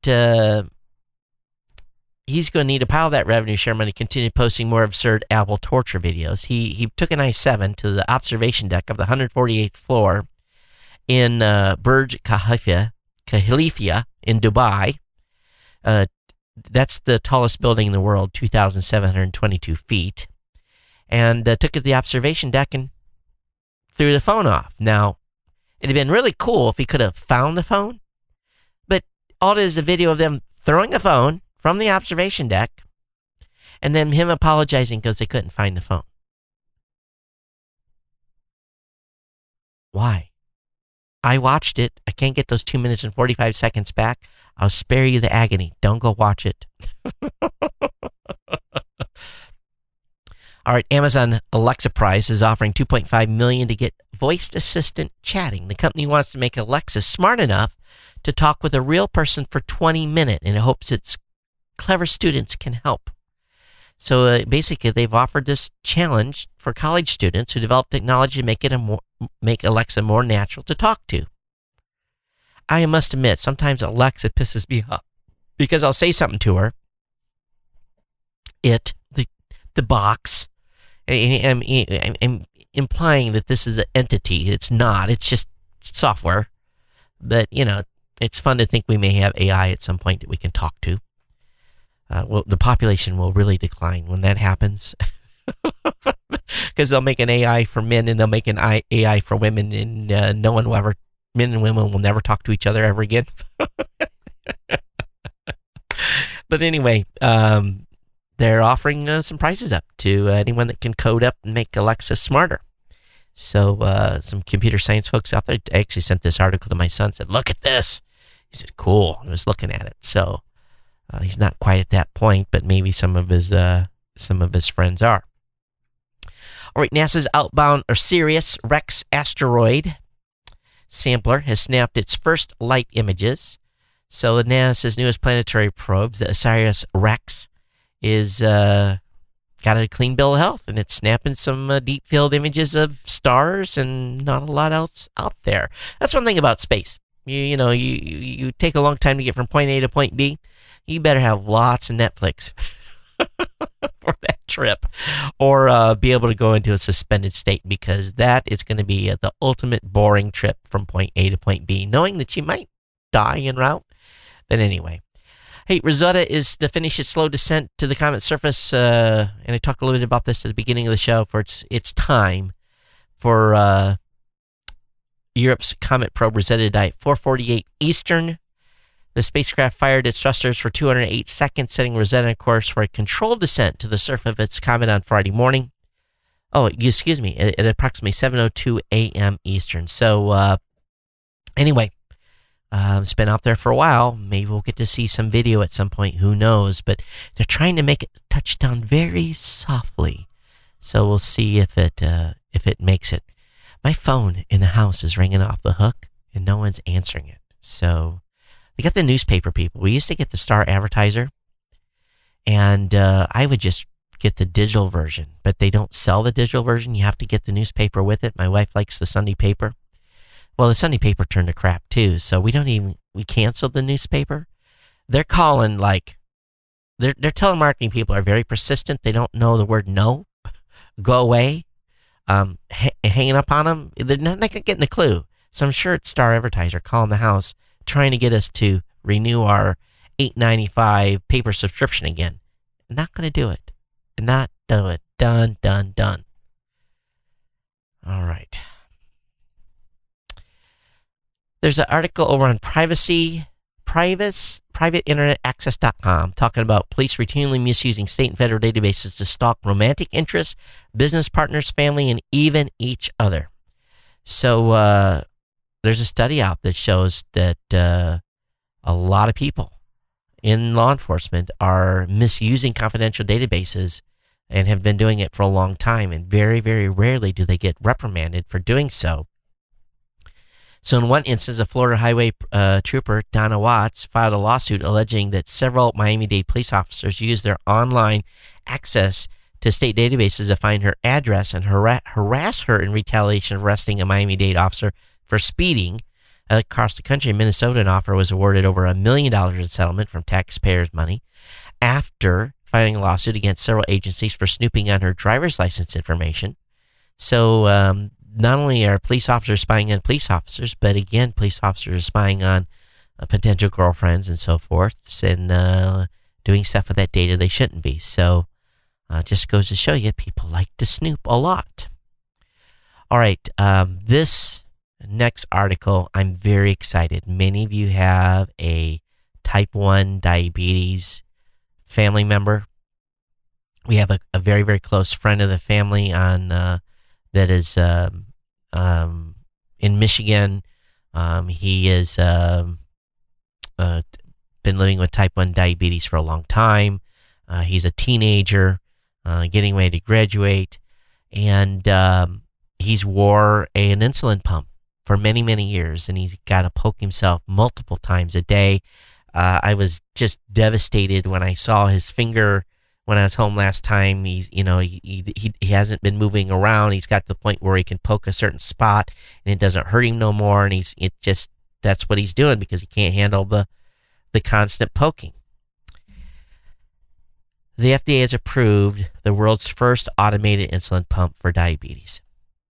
he's going to need a pile of that revenue share money to continue posting more absurd Apple torture videos. He took an i7 to the observation deck of the 148th floor in Burj Khalifa in Dubai. That's the tallest building in the world, 2,722 feet. And took it to the observation deck and threw the phone off. Now, it'd have been really cool if he could have found the phone. But all it is a video of them throwing a phone from the observation deck and then him apologizing because they couldn't find the phone. Why? I watched it. I can't get those 2 minutes and 45 seconds back. I'll spare you the agony. Don't go watch it. All right, Amazon Alexa Prize is offering $2.5 million to get voice assistant chatting. The company wants to make Alexa smart enough to talk with a real person for 20 minutes, and it hopes its clever students can help. So basically, they've offered this challenge for college students who develop technology to make Alexa more natural to talk to. I must admit, sometimes Alexa pisses me off because I'll say something to her. The box, I'm implying that this is an entity. It's not. It's just software. But, it's fun to think we may have AI at some point that we can talk to. Well, the population will really decline when that happens. Because they'll make an AI for men and they'll make an AI for women, and men and women will never talk to each other ever again. But anyway, they're offering some prizes up to anyone that can code up and make Alexa smarter. So some computer science folks out there, I actually sent this article to my son, said, look at this. He said, cool. I was looking at it. So he's not quite at that point, but maybe some of his friends are. All right, NASA's outbound OSIRIS-REx asteroid sampler has snapped its first light images. So NASA's newest planetary probe, the OSIRIS-REx, is got a clean bill of health, and it's snapping some deep field images of stars and not a lot else out there. That's one thing about space. You take a long time to get from point A to point B. You better have lots of Netflix for that trip, or be able to go into a suspended state, because that is going to be the ultimate boring trip from point A to point B, knowing that you might die en route. But anyway, hey, Rosetta is to finish its slow descent to the comet's surface, and I talked a little bit about this at the beginning of the show. For it's time for Europe's comet probe Rosetta to die at 4:48 Eastern. The spacecraft fired its thrusters for 208 seconds, setting Rosetta on course for a controlled descent to the surface of its comet on Friday morning. Oh, excuse me, at approximately 7:02 a.m. Eastern. So, anyway, it's been out there for a while. Maybe we'll get to see some video at some point. Who knows? But they're trying to make it touch down very softly. So we'll see if it makes it. My phone in the house is ringing off the hook, and no one's answering it. So they got the newspaper people. We used to get the Star Advertiser, and I would just get the digital version. But they don't sell the digital version. You have to get the newspaper with it. My wife likes the Sunday paper. Well, the Sunday paper turned to crap too, so we canceled the newspaper. They're calling like their telemarketing people are very persistent. They don't know the word no, go away, hanging up on them. They're not getting a clue. So I'm sure it's Star Advertiser calling the house, trying to get us to renew our $8.95 paper subscription again. Not going to do it. Not do it. Done. All right. There's an article over on privateinternetaccess.com talking about police routinely misusing state and federal databases to stalk romantic interests, business partners, family, and even each other. So there's a study out that shows that a lot of people in law enforcement are misusing confidential databases and have been doing it for a long time, and very, very rarely do they get reprimanded for doing so. So in one instance, a Florida highway trooper, Donna Watts, filed a lawsuit alleging that several Miami-Dade police officers used their online access to state databases to find her address and harass her in retaliation of arresting a Miami-Dade officer for speeding. Across the country, in Minnesota, an officer was awarded over $1 million in settlement from taxpayers' money after filing a lawsuit against several agencies for snooping on her driver's license information. So not only are police officers spying on police officers, but again, police officers are spying on potential girlfriends and so forth, and doing stuff with that data they shouldn't be. So just goes to show you, people like to snoop a lot. All right, this next article, I'm very excited. Many of you have a type 1 diabetes family member. We have a very, very close friend of the family on that is in Michigan. He has been living with type 1 diabetes for a long time. He's a teenager, getting ready to graduate, and he's wore an insulin pump for many, many years, and he's got to poke himself multiple times a day. I was just devastated when I saw his finger when I was home last time. He hasn't been moving around. He's got to the point where he can poke a certain spot and it doesn't hurt him no more. And that's what he's doing because he can't handle the constant poking. The FDA has approved the world's first automated insulin pump for diabetes.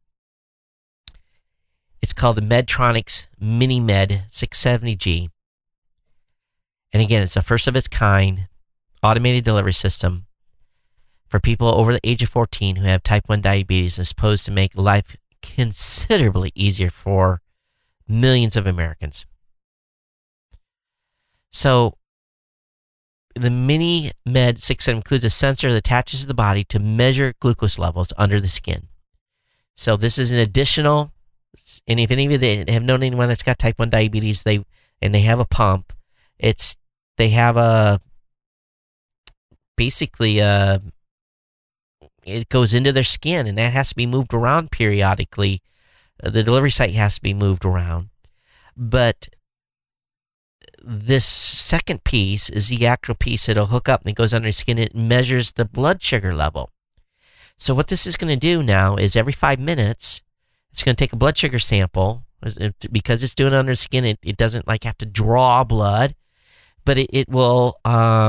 It's called the Medtronic's MiniMed 670G. And again, it's the first of its kind automated delivery system for people over the age of 14 who have type 1 diabetes, and is supposed to make life considerably easier for millions of Americans. So the MiniMed 670 includes a sensor that attaches to the body to measure glucose levels under the skin. So this is an additional, and if any of you have known anyone that's got type 1 diabetes, they have a pump, they have it goes into their skin, and that has to be moved around periodically. The delivery site has to be moved around. But this second piece is the actual piece that'll hook up and it goes under the skin. It measures the blood sugar level. So what this is going to do now is every 5 minutes, it's going to take a blood sugar sample. Because it's doing it under the skin, it doesn't have to draw blood, but it will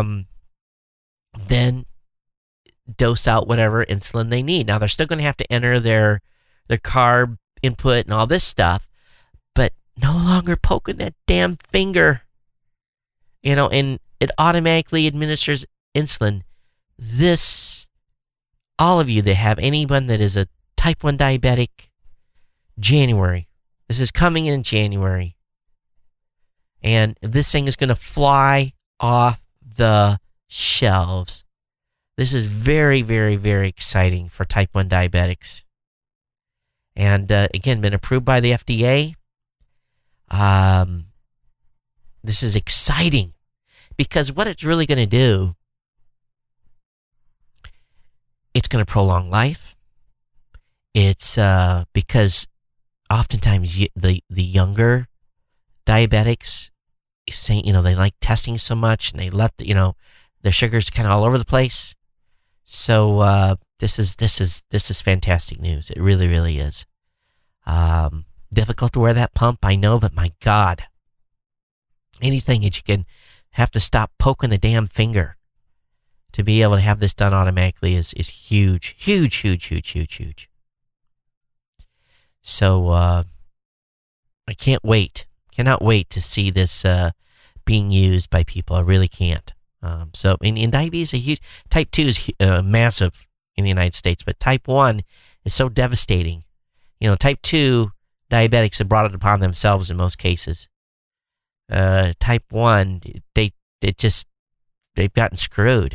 then dose out whatever insulin they need. Now, they're still going to have to enter their carb input and all this stuff, but no longer poking that damn finger, and it automatically administers insulin. All of you that have anyone that is a type 1 diabetic, this is coming in January, and this thing is going to fly off the shelves. This is very, very, very exciting for type 1 diabetics. And again, been approved by the FDA. This is exciting because what it's really going to do, it's going to prolong life. It's because oftentimes the younger diabetics say, they like testing so much and they let their sugars kind of all over the place. So this is fantastic news. It really, really is. Difficult to wear that pump, I know, but my God, anything that you can have to stop poking the damn finger. to be able to have this done automatically is huge, huge, huge, huge, huge, huge. So I cannot wait to see this being used by people. I really can't. So in diabetes, type 2 is massive in the United States, but type 1 is so devastating. Type 2 diabetics have brought it upon themselves in most cases. Type 1, they've gotten screwed,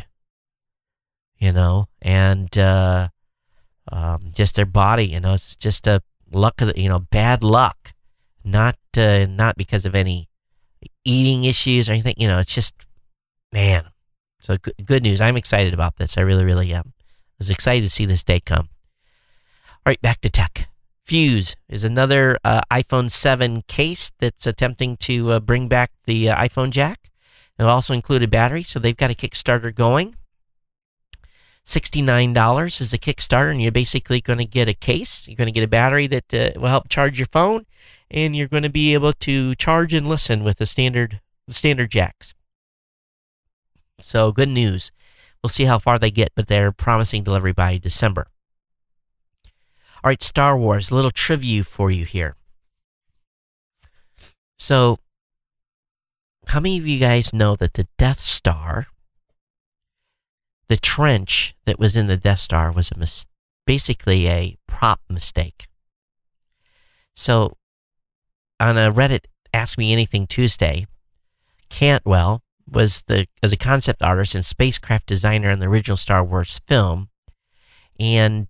and just their body, it's just a luck of bad luck, not because of any eating issues or anything. It's just, man. So good news. I'm excited about this. I really, really am. I was excited to see this day come. All right, back to tech. Fuse is another iPhone 7 case that's attempting to bring back the iPhone jack. It'll also include a battery, so they've got a Kickstarter going. $69 is the Kickstarter, and you're basically going to get a case. You're going to get a battery that will help charge your phone, and you're going to be able to charge and listen with the standard jacks. So good news. We'll see how far they get, but they're promising delivery by December. All right, Star Wars, a little trivia for you here. So, how many of you guys know that the Death Star, the trench that was in the Death Star, was basically a prop mistake? So, on a Reddit Ask Me Anything Tuesday, Cantwell was as a concept artist and spacecraft designer in the original Star Wars film, and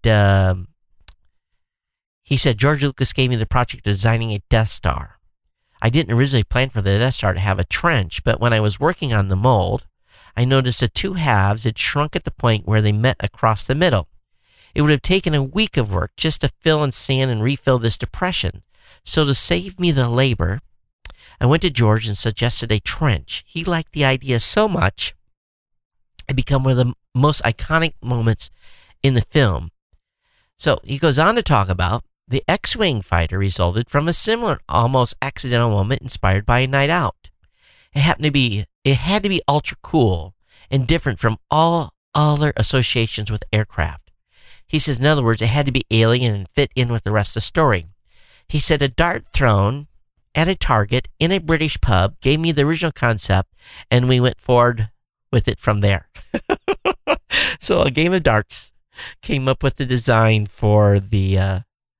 he said, George Lucas gave me the project of designing a Death Star. I didn't originally plan for the Death Star to have a trench, but when I was working on the mold, I noticed the two halves had shrunk at the point where they met across the middle. It would have taken a week of work just to fill in sand and refill this depression. So to save me the labor, I went to George and suggested a trench. He liked the idea so much, it became one of the most iconic moments in the film. So he goes on to talk about the X-Wing fighter resulted from a similar, almost accidental moment inspired by a night out. It had to be ultra cool and different from all other associations with aircraft. He says, in other words, it had to be alien and fit in with the rest of the story. He said, a dart thrown at a target in a British pub gave me the original concept, and we went forward with it from there. So a game of darts came up with the design for the,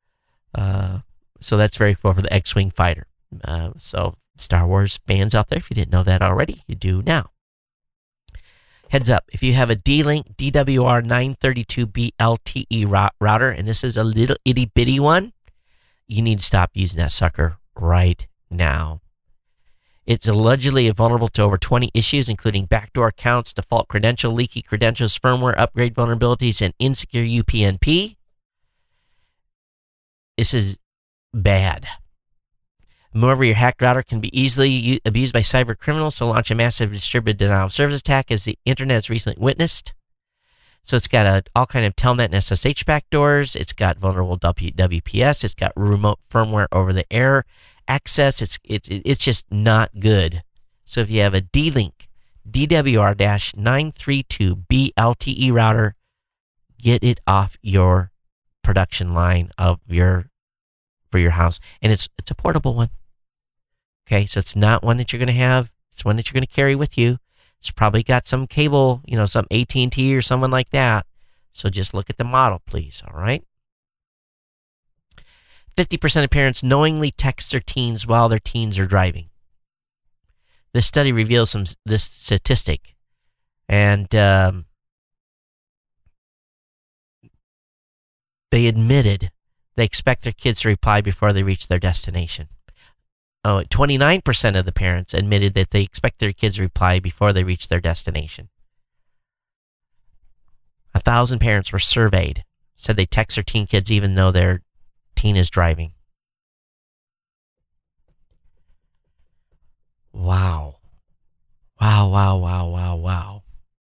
so that's very cool for the X-Wing fighter. So Star Wars fans out there, if you didn't know that already, you do now. Heads up, if you have a D-Link DWR932B LTE router, and this is a little itty bitty one, you need to stop using that sucker right now. It's allegedly vulnerable to over 20 issues, including backdoor accounts, default credential, leaky credentials, firmware upgrade vulnerabilities, and insecure UPnP. This is bad. Moreover, your hacked router can be easily abused by cyber criminals to launch a massive distributed denial of service attack, as the internet has recently witnessed. So it's got all kind of Telnet and SSH backdoors. It's got vulnerable WPS. It's got remote firmware over the air access. It's just not good. So if you have a D-Link DWR-932B LTE router, get it off your production line for your house. And it's a portable one. Okay, so it's not one that you're going to have. It's one that you're going to carry with you. It's probably got some cable, some AT&T or someone like that. So just look at the model, please, all right? 50% of parents knowingly text their teens while their teens are driving. This study reveals this statistic. And they admitted they expect their kids to reply before they reach their destination. 29% of the parents admitted that they expect their kids to reply before they reach their destination. 1,000 parents were surveyed, said they text their teen kids even though their teen is driving. Wow. Wow.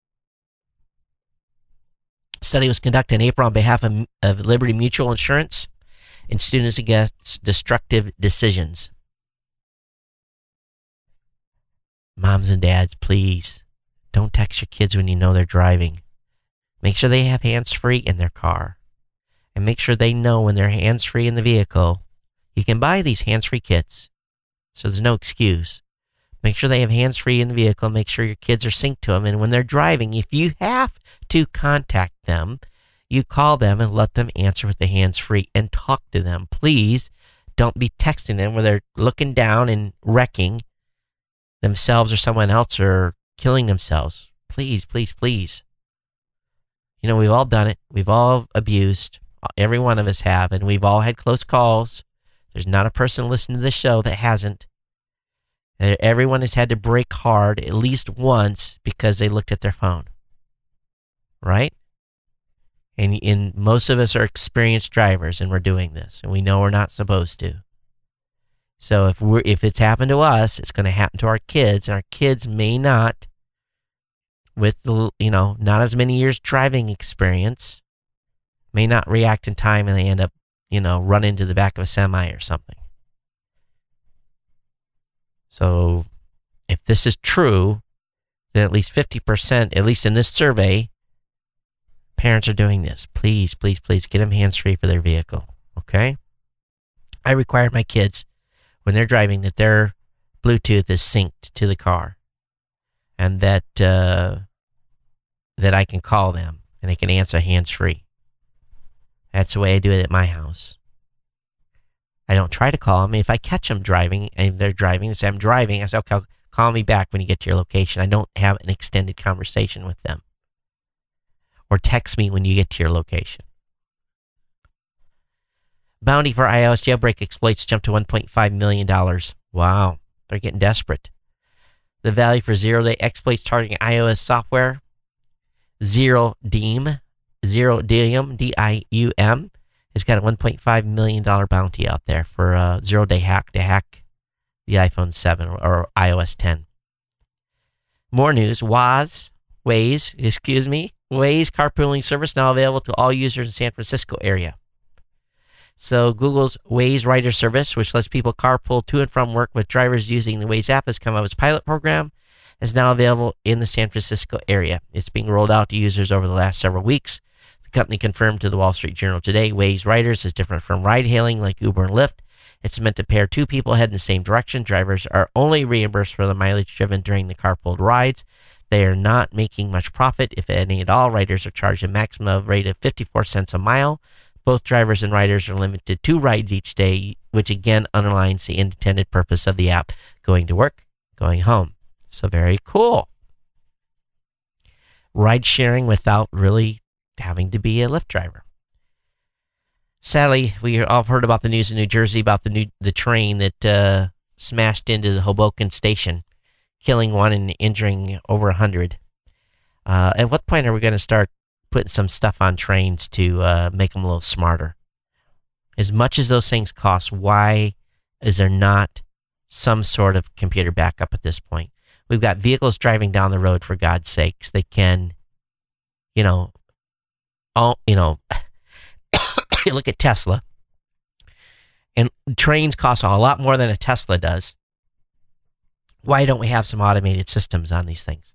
Study was conducted in April on behalf of Liberty Mutual Insurance and Students Against Destructive Decisions. Moms and dads, please Don't text your kids when you know they're driving. Make sure they have hands-free in their car. And make sure they know when they're hands-free in the vehicle. You can buy these hands-free kits, so there's no excuse. Make sure they have hands-free in the vehicle. Make sure your kids are synced to them. And when they're driving, if you have to contact them, you call them and let them answer with the hands-free and talk to them. Please don't be texting them where they're looking down and wrecking themselves or someone else or killing themselves. Please, please, please. You know, we've all done it. We've all abused. Every one of us have. And we've all had close calls. There's not a person listening to this show that hasn't. Everyone has had to break hard at least once because they looked at their phone. Right? And most of us are experienced drivers, and we're doing this, and we know we're not supposed to. So if it's happened to us, it's going to happen to our kids, and our kids may not, with not as many years driving experience, may not react in time, and they end up, run into the back of a semi or something. So if this is true, then at least 50%, at least in this survey, parents are doing this. Please, please, please get them hands-free for their vehicle, okay? I require my kids, when they're driving, that their Bluetooth is synced to the car, and that I can call them, and they can answer hands-free. That's the way I do it at my house. I don't try to call them. If I catch them driving, and they're driving, and say, I'm driving, I say, okay, call me back when you get to your location. I don't have an extended conversation with them. Or text me when you get to your location. Bounty for iOS jailbreak exploits jumped to $1.5 million. Wow, they're getting desperate. The value for zero-day exploits targeting iOS software, Zero-Dium, D-I-U-M, has got a $1.5 million bounty out there for a zero-day hack to hack the iPhone 7 or iOS 10. More news, Waze carpooling service now available to all users in the San Francisco area. So Google's Waze Rider service, which lets people carpool to and from work with drivers using the Waze app, has come out of its pilot program, is now available in the San Francisco area. It's being rolled out to users over the last several weeks. The company confirmed to the Wall Street Journal today, Waze Riders is different from ride-hailing like Uber and Lyft. It's meant to pair two people heading in the same direction. Drivers are only reimbursed for the mileage driven during the carpooled rides. They are not making much profit, if any at all. Riders are charged a maximum rate of 54 cents a mile. Both drivers and riders are limited to 2 rides each day, which again underlines the intended purpose of the app: going to work, going home. So very cool. Ride sharing without really having to be a Lyft driver. Sadly, we all heard about the news in New Jersey about the train that smashed into the Hoboken station, killing one and injuring over 100. At what point are we going to start putting some stuff on trains to make them a little smarter? As much as those things cost, why is there not some sort of computer backup at this point? We've got vehicles driving down the road, for God's sakes. They can, you look at Tesla, and trains cost a lot more than a Tesla does. Why don't we have some automated systems on these things?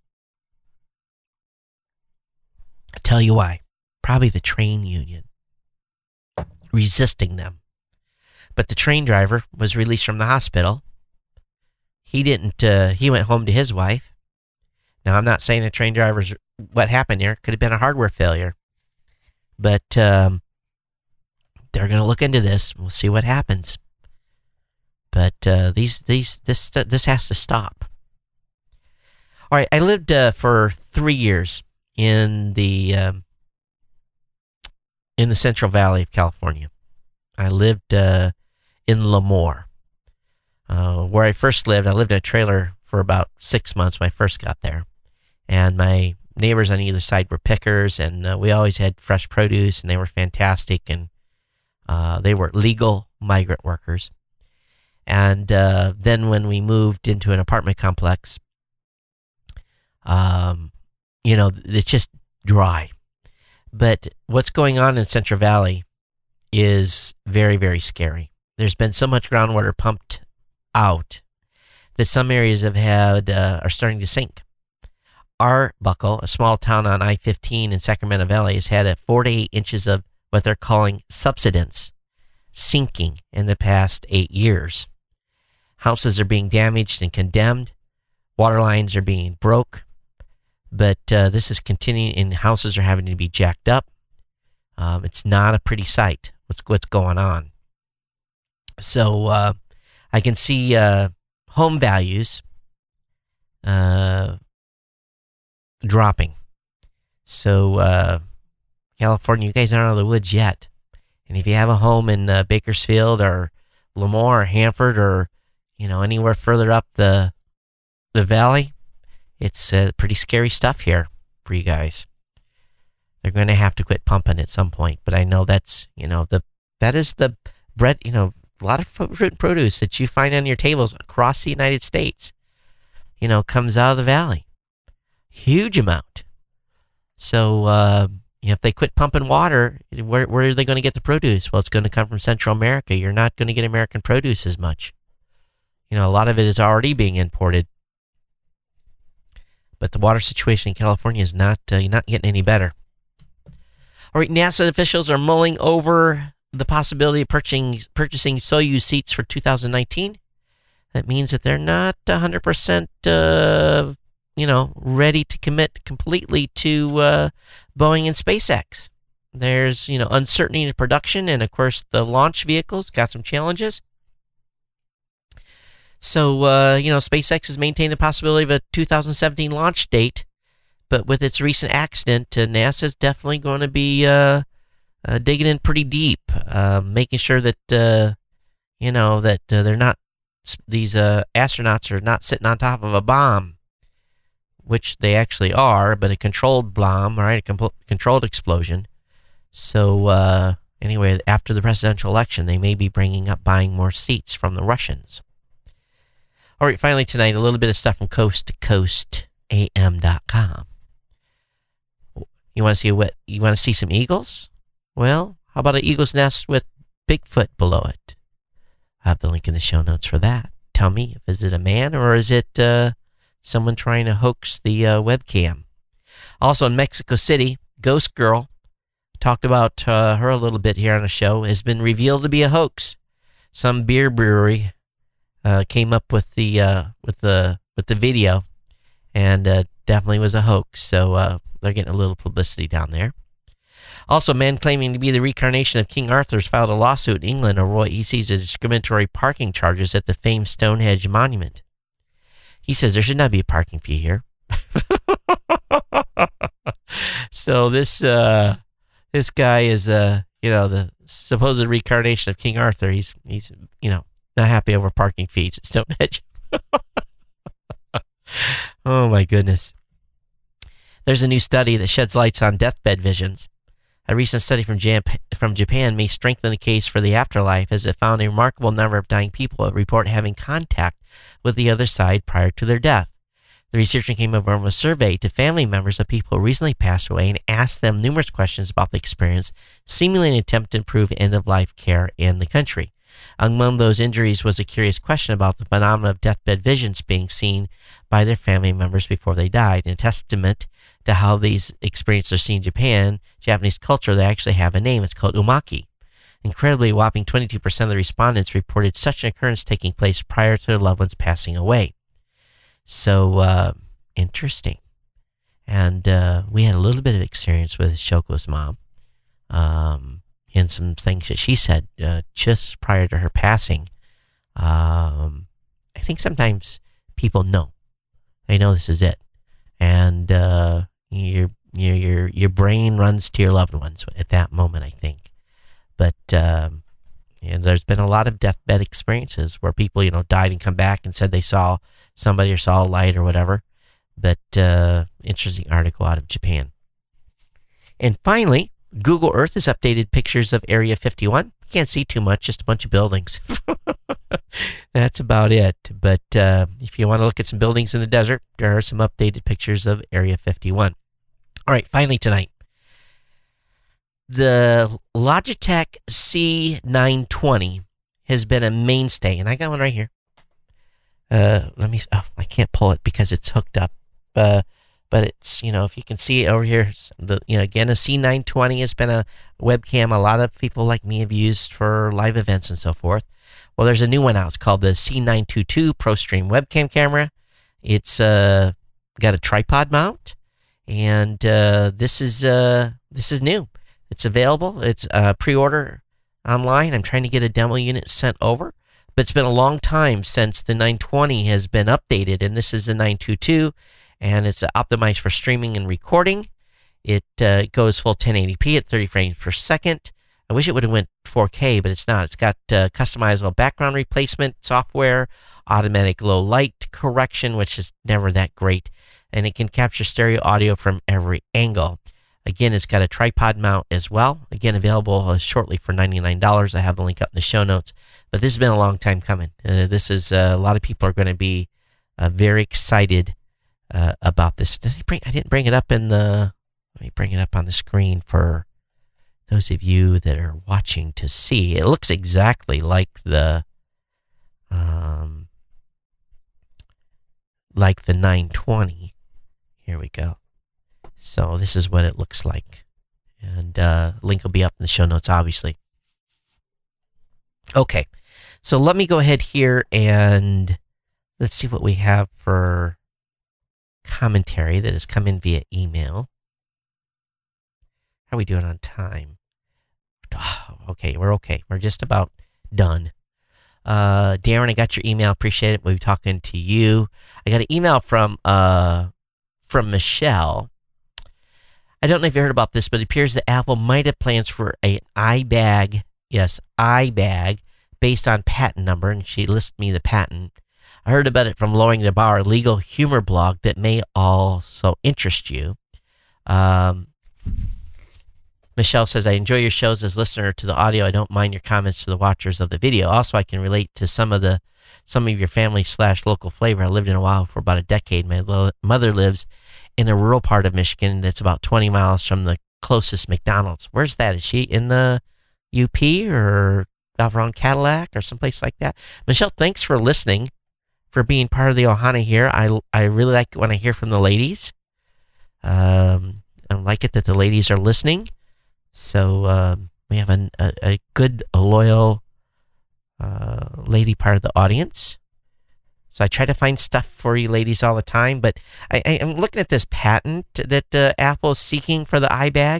I'll tell you why. Probably the train union resisting them. But the train driver was released from the hospital. He went home to his wife. Now, I'm not saying the train driver's, what happened here could have been a hardware failure. But they're going to look into this. We'll see what happens. But this has to stop. All right, I lived for 3 years in the Central Valley of California. I lived in Lemoore. Where I first lived, I lived in a trailer for about 6 months when I first got there. And my neighbors on either side were pickers, and we always had fresh produce, and they were fantastic, and they were legal migrant workers. And then when we moved into an apartment complex, it's just dry. But what's going on in Central Valley is very, very scary. There's been so much groundwater pumped out that some areas are starting to sink. Arbuckle, a small town on I-15 in Sacramento Valley, has had 4 to 8 inches of what they're calling subsidence sinking in the past 8 years. Houses are being damaged and condemned. Water lines are being broke. But this is continuing, and houses are having to be jacked up. It's not a pretty sight, what's going on. So I can see home values dropping. So California, you guys aren't out of the woods yet. And if you have a home in Bakersfield or Lemoore or Hanford or anywhere further up the valley, it's pretty scary stuff here for you guys. They're going to have to quit pumping at some point. But I know that's that is the bread. A lot of fruit and produce that you find on your tables across the United States, comes out of the valley. Huge amount. So if they quit pumping water, where are they going to get the produce? Well, it's going to come from Central America. You're not going to get American produce as much. A lot of it is already being imported. But the water situation in California is not getting any better. All right, NASA officials are mulling over the possibility of purchasing Soyuz seats for 2019. That means that they're not 100%, ready to commit completely to Boeing and SpaceX. There's, uncertainty in production, and of course the launch vehicles got some challenges. So, SpaceX has maintained the possibility of a 2017 launch date, but with its recent accident, NASA's definitely going to be digging in pretty deep, making sure that, they're not, these astronauts are not sitting on top of a bomb, which they actually are, but a controlled bomb, right, a controlled explosion. So, anyway, after the presidential election, they may be buying more seats from the Russians. All right, finally tonight, a little bit of stuff from coasttocoastam.com. You want to see some eagles? Well, how about an eagle's nest with Bigfoot below it? I have the link in the show notes for that. Tell me, is it a man or is it someone trying to hoax the webcam? Also in Mexico City, Ghost Girl, talked about her a little bit here on the show, has been revealed to be a hoax. Some beer brewery came up with the video, and definitely was a hoax. So they're getting a little publicity down there. Also, a man claiming to be the reincarnation of King Arthur has filed a lawsuit in England over what he sees as discriminatory parking charges at the famed Stonehenge monument. He says there should not be a parking fee here. So this guy is the supposed reincarnation of King Arthur. He's not happy over parking fees at Stonehenge. Oh my goodness. There's a new study that sheds lights on deathbed visions. A recent study from Japan may strengthen the case for the afterlife, as it found a remarkable number of dying people report having contact with the other side prior to their death. The researcher came up from a survey to family members of people who recently passed away and asked them numerous questions about the experience, seemingly an attempt to improve end-of-life care in the country. Among those injuries was a curious question about the phenomenon of deathbed visions being seen by their family members before they died. In a testament to how these experiences are seen in Japan, Japanese culture, they actually have a name. It's called umaki. Incredibly, a whopping 22% of the respondents reported such an occurrence taking place prior to their loved ones passing away. So, interesting. And we had a little bit of experience with Shoko's mom. And some things that she said just prior to her passing. I think sometimes people know. They know this is it. And your brain runs to your loved ones at that moment, I think. But there's been a lot of deathbed experiences where people, died and come back and said they saw somebody or saw a light or whatever. But interesting article out of Japan. And finally, Google Earth has updated pictures of Area 51. You can't see too much, just a bunch of buildings. That's about it. But if you want to look at some buildings in the desert, there are some updated pictures of Area 51. All right, finally tonight. The Logitech C920 has been a mainstay, and I got one right here. I can't pull it because it's hooked up. but it's, if you can see it over here, again, a C920 has been a webcam a lot of people like me have used for live events and so forth. Well, there's a new one out. It's called the C922 ProStream webcam camera. It's got a tripod mount, and this is new. It's available. It's pre-order online. I'm trying to get a demo unit sent over, but it's been a long time since the 920 has been updated, and this is the 922, and it's optimized for streaming and recording. It goes full 1080p at 30 frames per second. I wish it would have went 4K, but it's not. It's got customizable background replacement software, automatic low light correction, which is never that great, and it can capture stereo audio from every angle. Again, it's got a tripod mount as well. Again, available shortly for $99. I have the link up in the show notes. But this has been a long time coming. This is a lot of people are going to be very excited about this. I didn't bring it up in the. Let me bring it up on the screen for those of you that are watching to see. It looks exactly like the 920. Here we go. So this is what it looks like. And link will be up in the show notes, obviously. Okay. So let me go ahead here and let's see what we have for commentary that has come in via email. How are we doing on time? Oh, okay, we're okay. We're just about done. Darren, I got your email. Appreciate it. We'll be talking to you. I got an email from Michelle. I don't know if you heard about this, but it appears that Apple might have plans for an iBag. Yes, iBag, based on patent number, and she listed me the patent. I heard about it from Lowering the Bar, a legal humor blog that may also interest you. Michelle says, I enjoy your shows as a listener to the audio. I don't mind your comments to the watchers of the video. Also, I can relate to some of your family / local flavor. I lived in Ohio for about a decade. My mother lives in a rural part of Michigan that's about 20 miles from the closest McDonald's. Where's that? Is she in the UP or out around Cadillac or someplace like that? Michelle, thanks for listening, for being part of the Ohana here. I really like it when I hear from the ladies. I like it that the ladies are listening. So we have a good, loyal lady part of the audience. So I try to find stuff for you ladies all the time. But I'm looking at this patent that Apple is seeking for the iBag.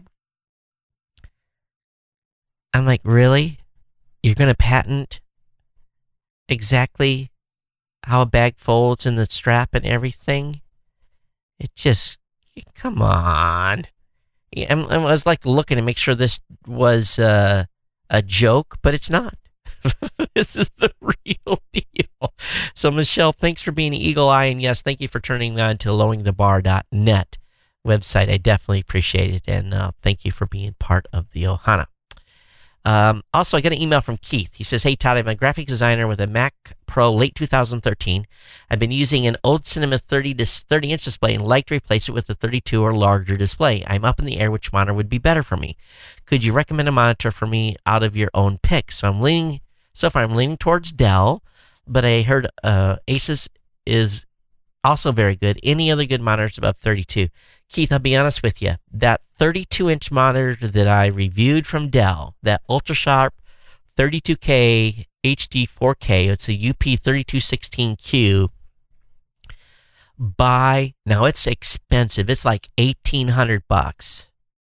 I'm like, really? You're going to patent exactly how a bag folds and the strap and everything? It just, come on. I was like looking to make sure this was a joke, but it's not. This is the real deal. So, Michelle, thanks for being an eagle eye, and yes, thank you for turning me on to loweringthebar.net website. I definitely appreciate it, and thank you for being part of the Ohana. Also, I got an email from Keith. He says, hey, Todd, I'm a graphic designer with a Mac Pro late 2013. I've been using an old Cinema 30-inch display and like to replace it with a 32 or larger display. I'm up in the air which monitor would be better for me. Could you recommend a monitor for me out of your own pick? So far I'm leaning towards Dell, but I heard Asus is also very good. Any other good monitors above 32? Keith, I'll be honest with you. That 32-inch monitor that I reviewed from Dell, that ultra-sharp 32K HD 4K, it's a UP3216Q. Now it's expensive. It's like $1,800.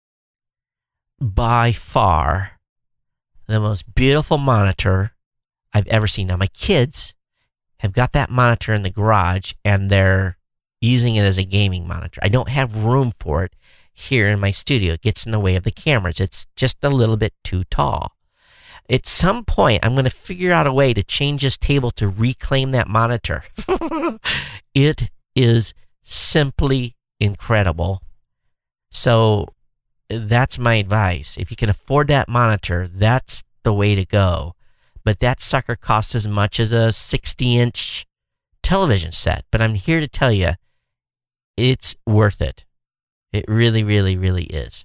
By far, the most beautiful monitor I've ever seen. Now, my kids have got that monitor in the garage, and they're using it as a gaming monitor. I don't have room for it here in my studio. It gets in the way of the cameras. It's just a little bit too tall. At some point, I'm going to figure out a way to change this table to reclaim that monitor. It is simply incredible. So that's my advice. If you can afford that monitor, that's the way to go. But that sucker costs as much as a 60-inch television set. But I'm here to tell you, it's worth it. It really, really, really is.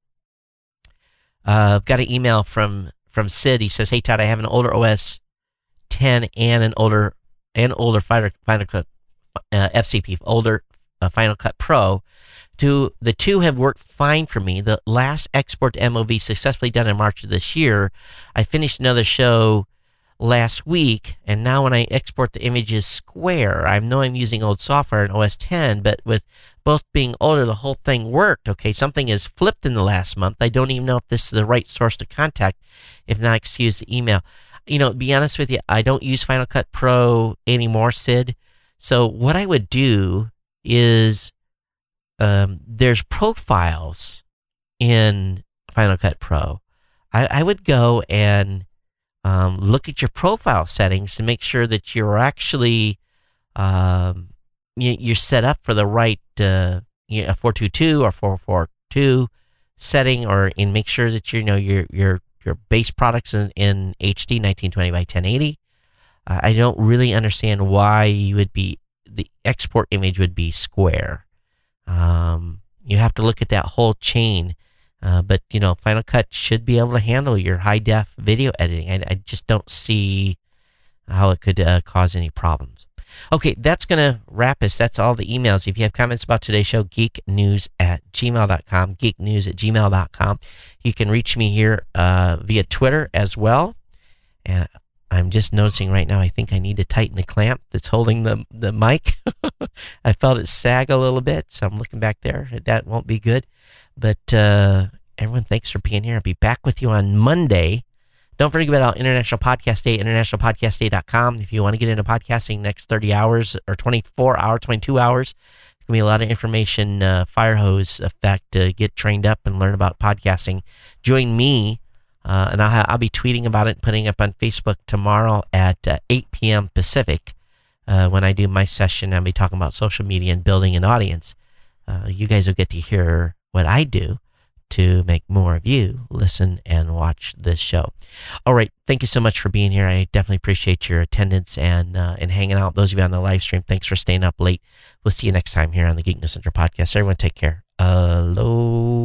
I've got an email from Sid. He says, hey, Todd, I have an older OS 10 and an older Final Cut FCP, older Final Cut Pro. The two have worked fine for me. The last export to MOV successfully done in March of this year. I finished another show last week, and now when I export the images square, I know I'm using old software in OS 10, but with both being older, the whole thing worked. Okay, something has flipped in the last month. I don't even know if this is the right source to contact. If not, excuse the email. To be honest with you, I don't use Final Cut Pro anymore, Sid. So what I would do is there's profiles in Final Cut Pro. I would go and look at your profile settings to make sure that you're actually you're set up for the right 422 or 442 setting, and make sure that your base products in HD 1920 by 1080. I don't really understand why the export image would be square. You have to look at that whole chain. But Final Cut should be able to handle your high def video editing. I just don't see how it could cause any problems. Okay, that's going to wrap us. That's all the emails. If you have comments about today's show, geeknews@gmail.com, geeknews@gmail.com. You can reach me here via Twitter as well. And I'm just noticing right now, I think I need to tighten the clamp that's holding the mic. I felt it sag a little bit, so I'm looking back there. That won't be good. But everyone, thanks for being here. I'll be back with you on Monday. Don't forget about International Podcast Day, internationalpodcastday.com. If you want to get into podcasting next 30 hours or 24 hours, 22 hours, there's going to be a lot of information, fire hose effect to get trained up and learn about podcasting. Join me, and I'll be tweeting about it and putting it up on Facebook tomorrow at 8 p.m. Pacific. When I do my session, I'll be talking about social media and building an audience. You guys will get to hear what I do to make more of you listen and watch this show. All right. Thank you so much for being here. I definitely appreciate your attendance and hanging out. Those of you on the live stream, thanks for staying up late. We'll see you next time here on the Geek News Center podcast. Everyone take care. Aloha.